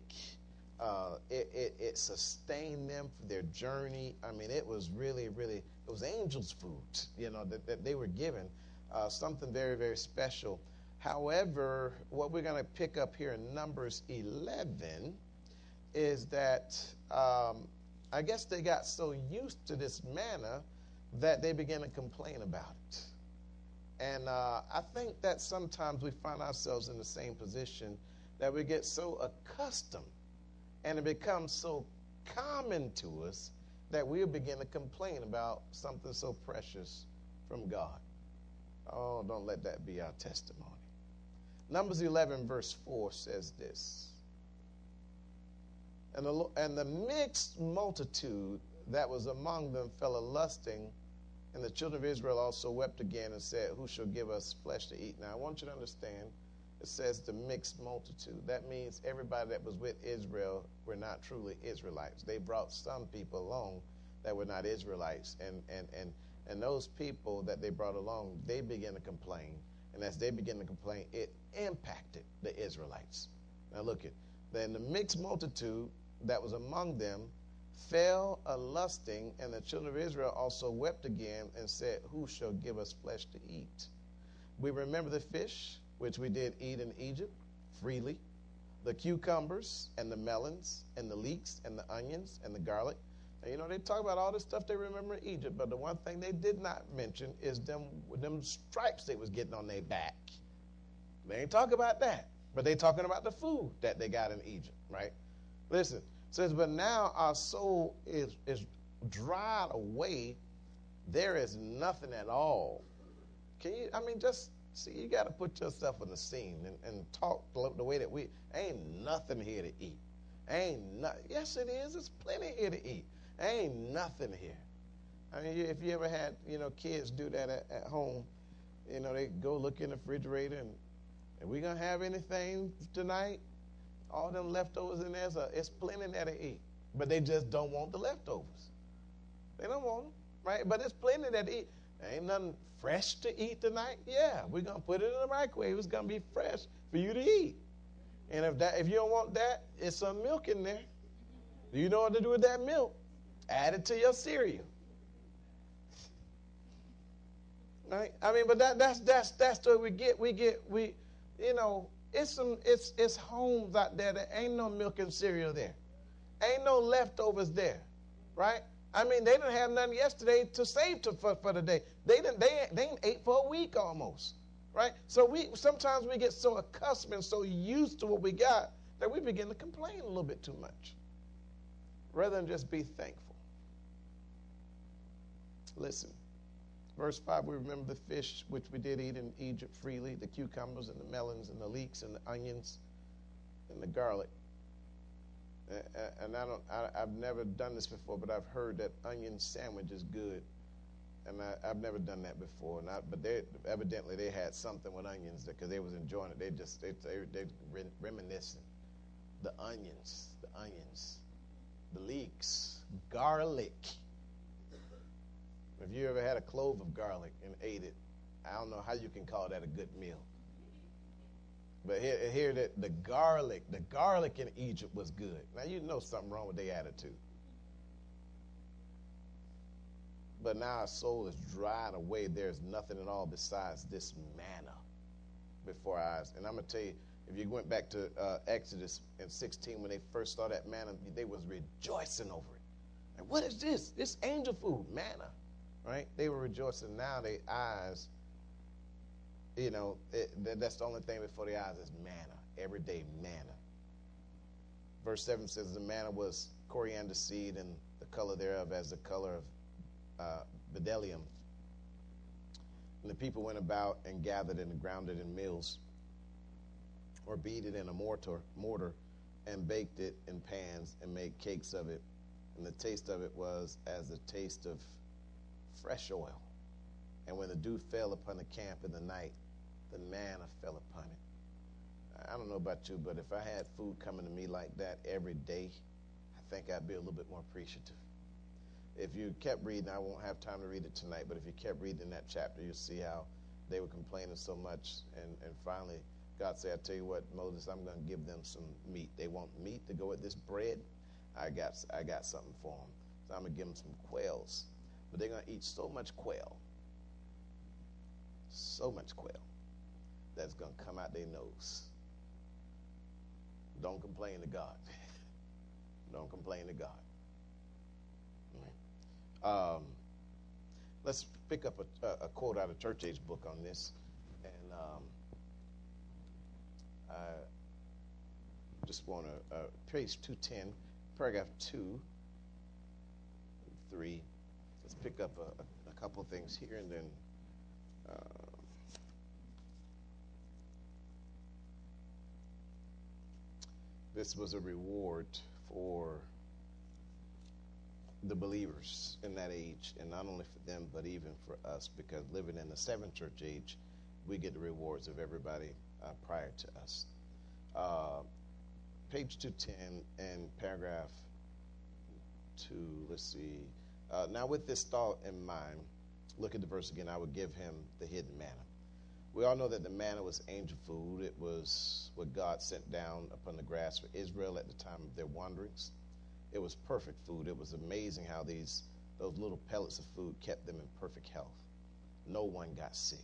It sustained them for their journey. I mean, it was really, really, it was angels' food, that they were given, something very, very special. However, what we're going to pick up here in Numbers 11 is that I guess they got so used to this manna that they began to complain about it. And I think that sometimes we find ourselves in the same position, that we get so accustomed and it becomes so common to us that we'll begin to complain about something so precious from God. Oh, don't let that be our testimony. Numbers 11, verse 4 says this. And the mixed multitude that was among them fell a-lusting, and the children of Israel also wept again and said, who shall give us flesh to eat? Now, I want you to understand, it says the mixed multitude. That means everybody that was with Israel were not truly Israelites. They brought some people along that were not Israelites. And those people that they brought along, they began to complain. And as they began to complain, it impacted the Israelites. Now look at, then the mixed multitude that was among them fell a-lusting, and the children of Israel also wept again and said, who shall give us flesh to eat? We remember the fish, which we did eat in Egypt freely, the cucumbers and the melons and the leeks and the onions and the garlic. And, they talk about all this stuff they remember in Egypt, but the one thing they did not mention is them stripes they was getting on their back. They ain't talk about that, but they talking about the food that they got in Egypt, right? Listen, it says, but now our soul is dried away. There is nothing at all. Just see, you got to put yourself in the scene and talk the way that ain't nothing here to eat. Yes, it is. There's plenty here to eat. Ain't nothing here. If you ever had, kids do that at home, they go look in the refrigerator and we going to have anything tonight? All them leftovers in there, it's plenty there to eat. But they just don't want the leftovers. They don't want them, right? But it's plenty there to eat. There ain't nothing fresh to eat tonight. Yeah, we're going to put it in the microwave. It's going to be fresh for you to eat. And if you don't want that, it's some milk in there. Do you know what to do with that milk? Add it to your cereal. Right? But that's the way it's homes out there that ain't no milk and cereal there. Ain't no leftovers there. Right? They didn't have nothing yesterday to save for the day. They ain't ate for a week almost. Right? So sometimes we get so accustomed and so used to what we got that we begin to complain a little bit too much rather than just be thankful. Listen, verse 5, we remember the fish which we did eat in Egypt freely, the cucumbers and the melons and the leeks and the onions and the garlic. And I've never done this before, but I've heard that onion sandwich is good. And I've never done that before. But evidently they had something with onions because they was enjoying it. They reminiscing. The onions, the leeks, garlic. If you ever had a clove of garlic and ate it, I don't know how you can call that a good meal. But here that the garlic in Egypt was good. Now you know something wrong with their attitude. But now our soul is dried away. There's nothing at all besides this manna before our eyes. And I'm going to tell you, if you went back to Exodus in 16, when they first saw that manna, they was rejoicing over it. And what is this? This angel food, manna, right? They were rejoicing. Now their eyes, that's the only thing before their eyes is manna, everyday manna. Verse 7 says the manna was coriander seed, and the color thereof as the color of bdellium. And the people went about and gathered and ground it in mills, or beat it in a mortar, and baked it in pans, and made cakes of it, And the taste of it was as the taste of fresh oil. And when the dew fell upon the camp in the night, the manna fell upon it. I don't know about you, but if I had food coming to me like that every day, I think I'd be a little bit more appreciative. If you kept reading, I won't have time to read it tonight, but if you kept reading that chapter, you'll see how they were complaining so much. And finally, God said, I tell you what, Moses, I'm going to give them some meat. They want meat to go with this bread. I got something for them. So I'm going to give them some quails. But they're going to eat so much quail, that's going to come out their nose. Don't complain to God. Don't complain to God. Let's pick up a quote out of Church Age book on this. And I just want to, page 210, paragraph 2, 3. Let's pick up a couple of things here and then. This was a reward for the believers in that age, and not only for them, but even for us, because living in the seventh church age, we get the rewards of everybody prior to us. Page 210 and paragraph 2, let's see. Now with this thought in mind, look at the verse again. I would give him the hidden manna. We all know that the manna was angel food. It was what God sent down upon the grass for Israel at the time of their wanderings. It was perfect food. It was amazing how those little pellets of food kept them in perfect health. No one got sick.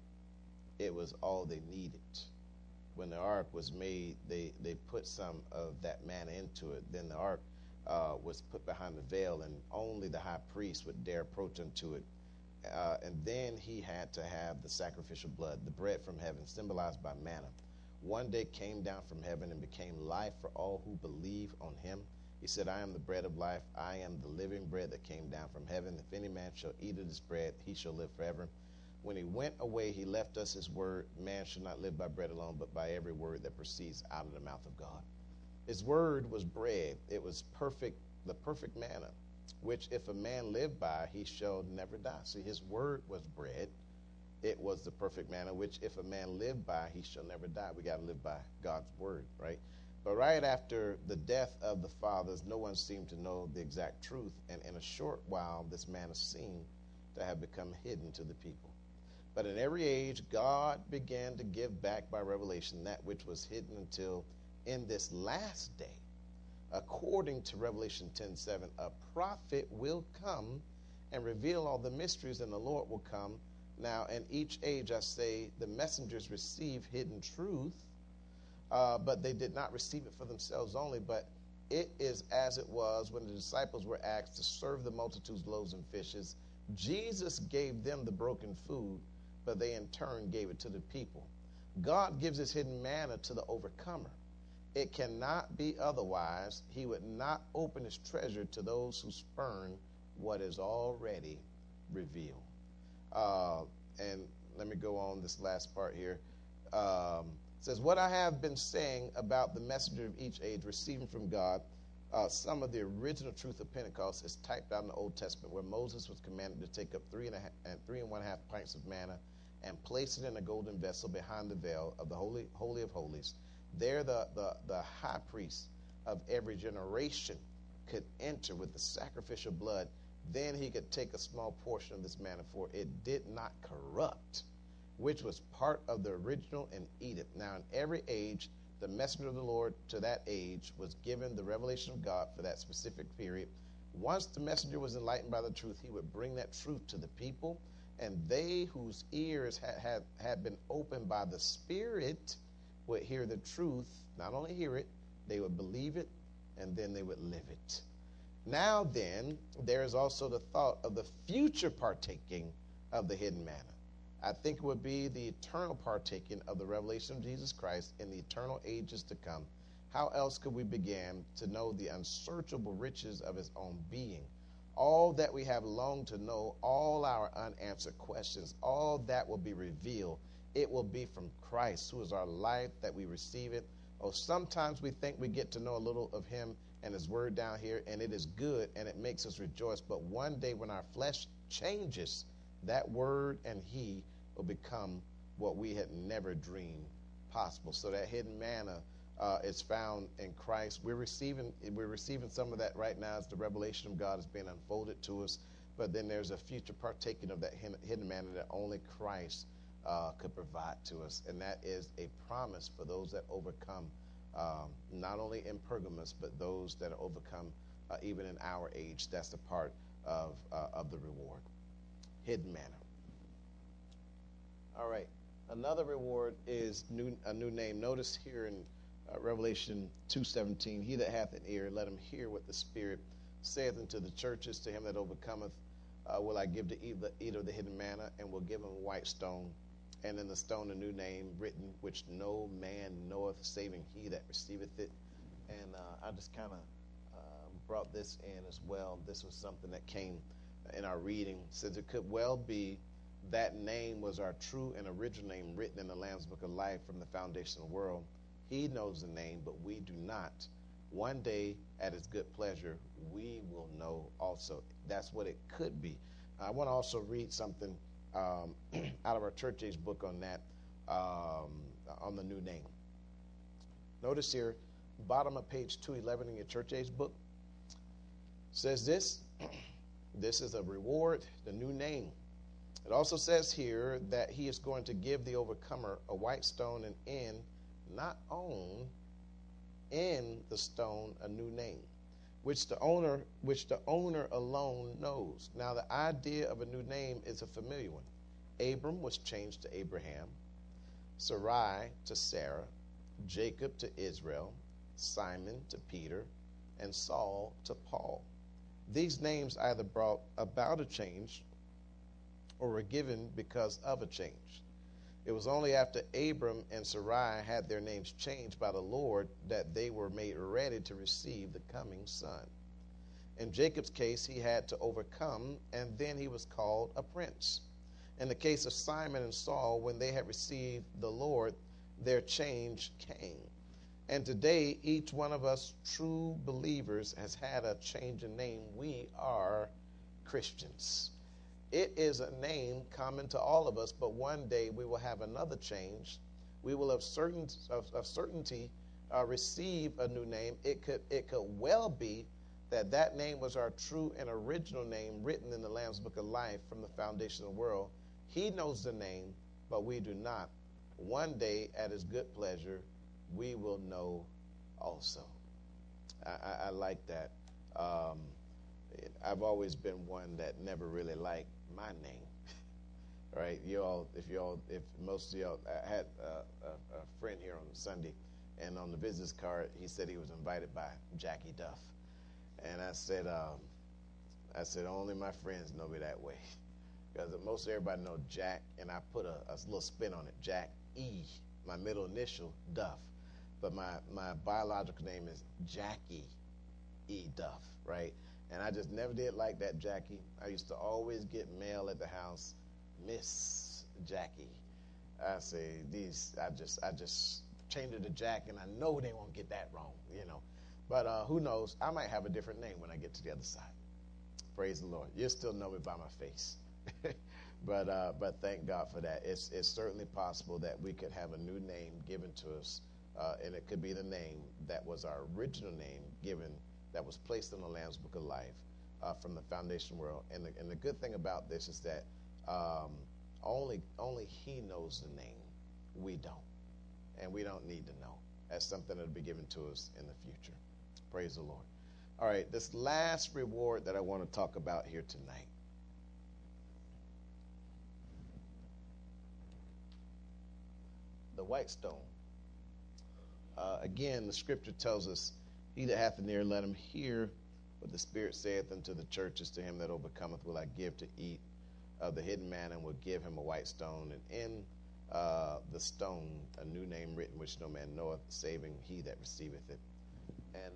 It was all they needed. When the ark was made, they put some of that manna into it. Then the ark was put behind the veil, and only the high priest would dare approach unto it. And then he had to have the sacrificial blood, the bread from heaven, symbolized by manna. One day came down from heaven and became life for all who believe on him. He said, I am the bread of life. I am the living bread that came down from heaven. If any man shall eat of this bread, he shall live forever. When he went away, he left us his word. Man shall not live by bread alone, but by every word that proceeds out of the mouth of God. His word was bread. It was perfect, the perfect manna, which if a man live by, he shall never die. See, his word was bread. It was the perfect manna, which if a man live by, he shall never die. We got to live by God's word, right? But right after the death of the fathers, no one seemed to know the exact truth. And in a short while, this manna seemed to have become hidden to the people. But in every age, God began to give back by revelation that which was hidden until in this last day, according to Revelation 10:7, a prophet will come and reveal all the mysteries, and the Lord will come. Now, in each age, I say, the messengers receive hidden truth, but they did not receive it for themselves only, but it is as it was when the disciples were asked to serve the multitudes loaves and fishes. Jesus gave them the broken food, but they in turn gave it to the people. God gives his hidden manna to the overcomer. It cannot be otherwise. He would not open his treasure to those who spurn what is already revealed. And let me go on this last part here. It says, what I have been saying about the messenger of each age receiving from God, some of the original truth of Pentecost is typed out in the Old Testament, where Moses was commanded to take up 3.5 pints of manna and place it in a golden vessel behind the veil of the Holy of Holies. There the high priest of every generation could enter with the sacrificial blood. Then he could take a small portion of this manna, for it did not corrupt, which was part of the original, and eat it. Now in every age, the messenger of the Lord to that age was given the revelation of God for that specific period. Once the messenger was enlightened by the truth, he would bring that truth to the people, and they whose ears had been opened by the Spirit would hear the truth. Not only hear it, they would believe it, and then they would live it. Now then, there is also the thought of the future partaking of the hidden manna. I think it would be the eternal partaking of the revelation of Jesus Christ in the eternal ages to come. How else could we begin to know the unsearchable riches of his own being? All that we have longed to know, all our unanswered questions, all that will be revealed. It will be from Christ, who is our life, that we receive it, Oh, sometimes we think we get to know a little of him and his word down here, and it is good and it makes us rejoice. But one day when our flesh changes, that word and he will become what we had never dreamed possible. So that hidden manna is found in Christ. We're receiving some of that right now as the revelation of God is being unfolded to us. But then there's a future partaking of that hidden manna that only Christ could provide to us, and that is a promise for those that overcome, not only in Pergamos, but those that overcome even in our age. That's the part of the reward. Hidden manna. All right. Another reward is a new name. Notice here in Revelation 2:17, he that hath an ear, let him hear what the Spirit saith unto the churches. To him that overcometh will I give to eat of the hidden manna, and will give him a white stone, and in the stone a new name written, which no man knoweth, saving he that receiveth it. And I just kind of brought this in as well. This was something that came in our reading. It says it could well be that name was our true and original name written in the Lamb's Book of Life from the foundation of the world. He knows the name, but we do not. One day, at his good pleasure, we will know also. That's what it could be. I want to also read something out of our church age book on that, on the new name. Notice here, bottom of page 211 in your church age book, says this. This is a reward, the new name. It also says here that he is going to give the overcomer a white stone, and not in the stone a new name, which the owner alone knows. Now the idea of a new name is a familiar one. Abram was changed to Abraham, Sarai to Sarah, Jacob to Israel, Simon to Peter, and Saul to Paul. These names either brought about a change or were given because of a change. It was only after Abram and Sarai had their names changed by the Lord that they were made ready to receive the coming son. In Jacob's case, he had to overcome, and then he was called a prince. In the case of Simon and Saul, when they had received the Lord, their change came. And today, each one of us true believers has had a change in name. We are Christians. It is a name common to all of us, but one day we will have another change. We will of certainty receive a new name. It could well be that name was our true and original name written in the Lamb's Book of Life from the foundation of the world. He knows the name, but we do not. One day, at his good pleasure, we will know also. I like that. I've always been one that never really liked my name, right? If most of y'all, I had a friend here on Sunday, and on the business card, he said he was invited by Jackie Duff. And I said, only my friends know me that way. Because most everybody know Jack, and I put a little spin on it, Jack E., my middle initial, Duff. But my biological name is Jackie E. Duff, right? And I just never did like that Jackie. I used to always get mail at the house, Miss Jackie. I say, I just changed it to Jack, and I know they won't get that wrong, But who knows? I might have a different name when I get to the other side. Praise the Lord. You'll still know me by my face. But thank God for that. It's certainly possible that we could have a new name given to us, and it could be the name that was our original name given, that was placed in the Lamb's Book of Life from the foundation world. And the good thing about this is that only he knows the name. We don't. And we don't need to know. That's something that will be given to us in the future. Praise the Lord. All right, this last reward that I want to talk about here tonight. The white stone. Again, the scripture tells us, he that hath an ear, let him hear what the Spirit saith unto the churches. To him that overcometh will I give to eat of the hidden manna, and will give him a white stone. And in the stone, a new name written, which no man knoweth, saving he that receiveth it. And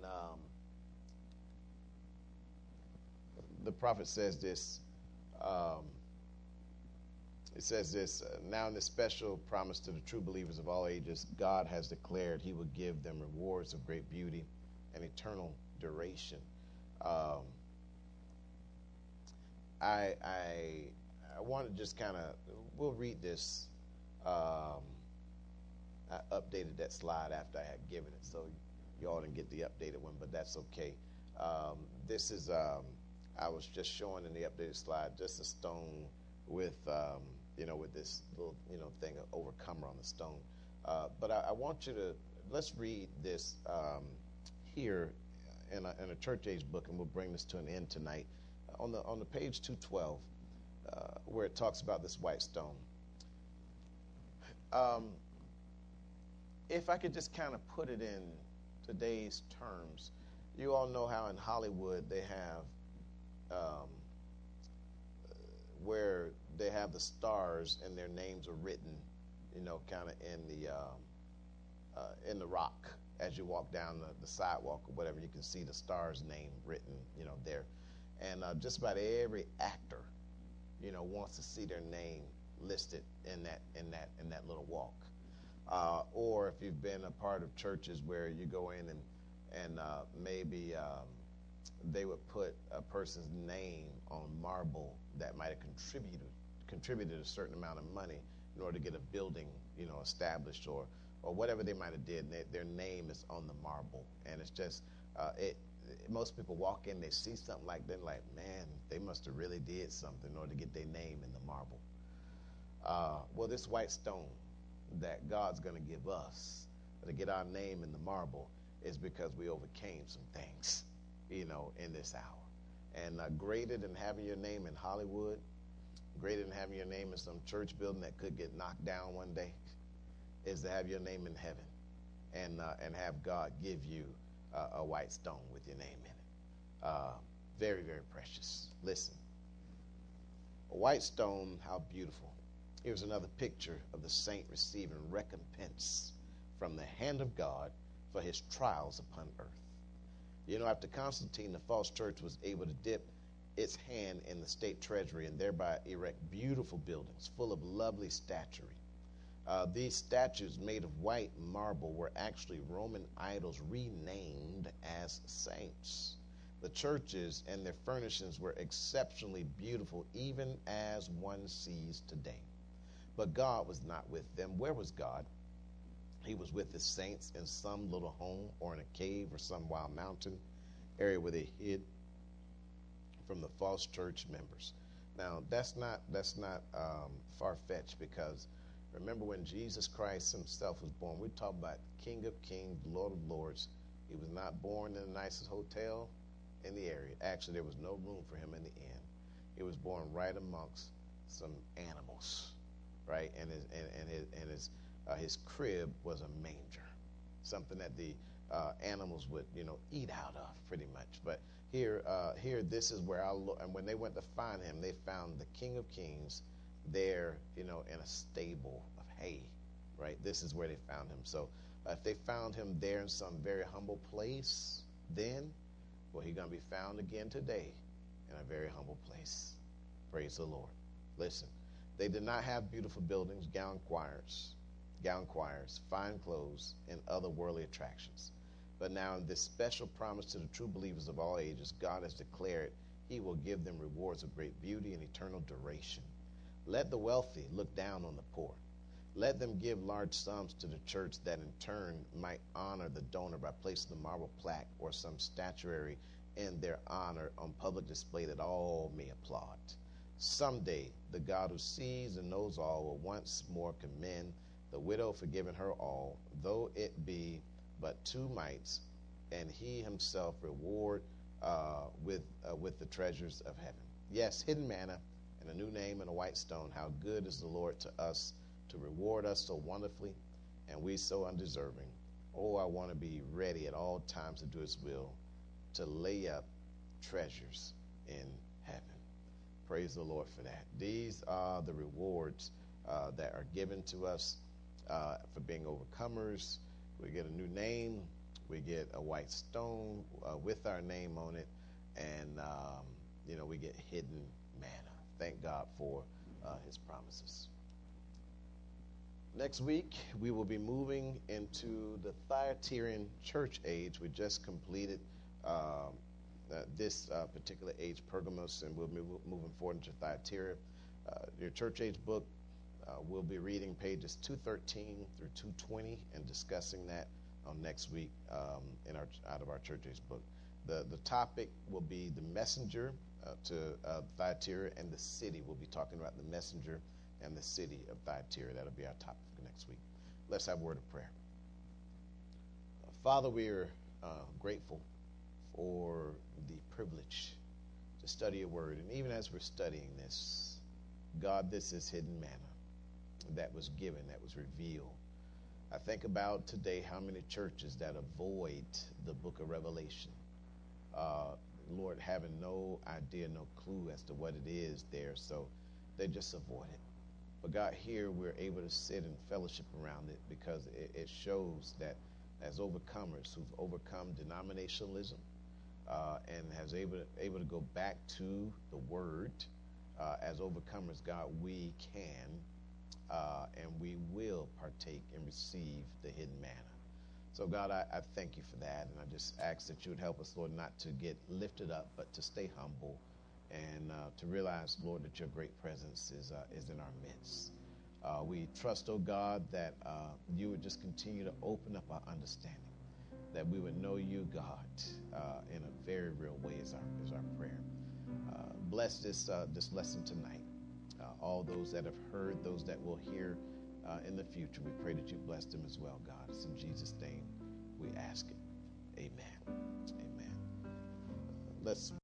the prophet says this It says this, now in this special promise to the true believers of all ages, God has declared he will give them rewards of great beauty and eternal duration. Um, I want to just kind of, we'll read this. I updated that slide after I had given it, so you all didn't get the updated one, but that's okay. This is, I was just showing in the updated slide, just a stone with, with this little, thing of overcomer on the stone. But I want you to, let's read this here in a church age book, and we'll bring this to an end tonight. On the page 212, where it talks about this white stone. If I could just kind of put it in today's terms, you all know how in Hollywood they have where they have the stars and their names are written, kind of in the rock as you walk down the sidewalk or whatever. You can see the star's name written, there. And just about every actor, wants to see their name listed in that little walk. Or if you've been a part of churches where you go in and maybe they would put a person's name on marble that might have contributed a certain amount of money in order to get a building, established or whatever they might have did. Their name is on the marble, and it's just most people walk in, they see something like that, like, man, they must have really did something in order to get their name in the marble. Well, this white stone that God's going to give us to get our name in the marble is because we overcame some things, in this hour. And greater than having your name in Hollywood, greater than having your name in some church building that could get knocked down one day, is to have your name in heaven and have God give you a white stone with your name in it. Very, very precious. Listen, a white stone, how beautiful. Here's another picture of the saint receiving recompense from the hand of God for his trials upon earth. After Constantine, the false church was able to dip its hand in the state treasury and thereby erect beautiful buildings full of lovely statuary. These statues made of white marble were actually Roman idols renamed as saints. The churches and their furnishings were exceptionally beautiful, even as one sees today. But God was not with them. Where was God? He was with his saints in some little home or in a cave or some wild mountain area where they hid from the false church members. Now, that's not far-fetched, because remember when Jesus Christ himself was born, we talk about King of Kings, Lord of Lords. He was not born in the nicest hotel in the area. Actually, there was no room for him in the inn. He was born right amongst some animals, right? And his crib was a manger, something that the animals would eat out of, pretty much. But here this is where our Lord, and when they went to find him, they found the King of Kings there, in a stable of hay, right? This is where they found him. So if they found him there in some very humble place then, well, he's going to be found again today in a very humble place. Praise the Lord. Listen, they did not have beautiful buildings, gown choirs, fine clothes, and other worldly attractions. But now in this special promise to the true believers of all ages, God has declared he will give them rewards of great beauty and eternal duration. Let the wealthy look down on the poor. Let them give large sums to the church that in turn might honor the donor by placing a marble plaque or some statuary in their honor on public display that all may applaud. Someday, the God who sees and knows all will once more commend the widow for giving her all, though it be but 2 mites, and he himself reward with the treasures of heaven. Yes, hidden manna and a new name and a white stone. How good is the Lord to us, to reward us so wonderfully, and we so undeserving. Oh, I want to be ready at all times to do his will, to lay up treasures in heaven. Praise the Lord for that. These are the rewards that are given to us for being overcomers. We get a new name. We get a white stone with our name on it. And, we get hidden manna. Thank God for his promises. Next week, we will be moving into the Thyatiran church age. We just completed this particular age, Pergamos, and we'll be moving forward into Thyatira. Your church age book, we'll be reading pages 213 through 220 and discussing that on next week out of our church age book. The topic will be the messenger to Thyatira and the city. We'll be talking about the messenger and the city of Thyatira. That'll be our topic for next week. Let's have a word of prayer. Father, we are grateful for the privilege to study your word. And even as we're studying this, God, this is hidden manna that was given, that was revealed. I think about today how many churches that avoid the book of Revelation. Lord, having no idea, no clue as to what it is there, so they just avoid it. But God, here we're able to sit and fellowship around it because it shows that as overcomers who've overcome denominationalism and has able to go back to the Word, as overcomers, God, we can and we will partake and receive the hidden manna. So, God, I thank you for that, and I just ask that you would help us, Lord, not to get lifted up, but to stay humble and to realize, Lord, that your great presence is in our midst. We trust, oh God, that you would just continue to open up our understanding, that we would know you, God, in a very real way is our prayer. Bless this lesson tonight. All those that have heard, those that will hear in the future, we pray that you bless them as well, God. It's in Jesus' name we ask it. Amen. Amen. Let's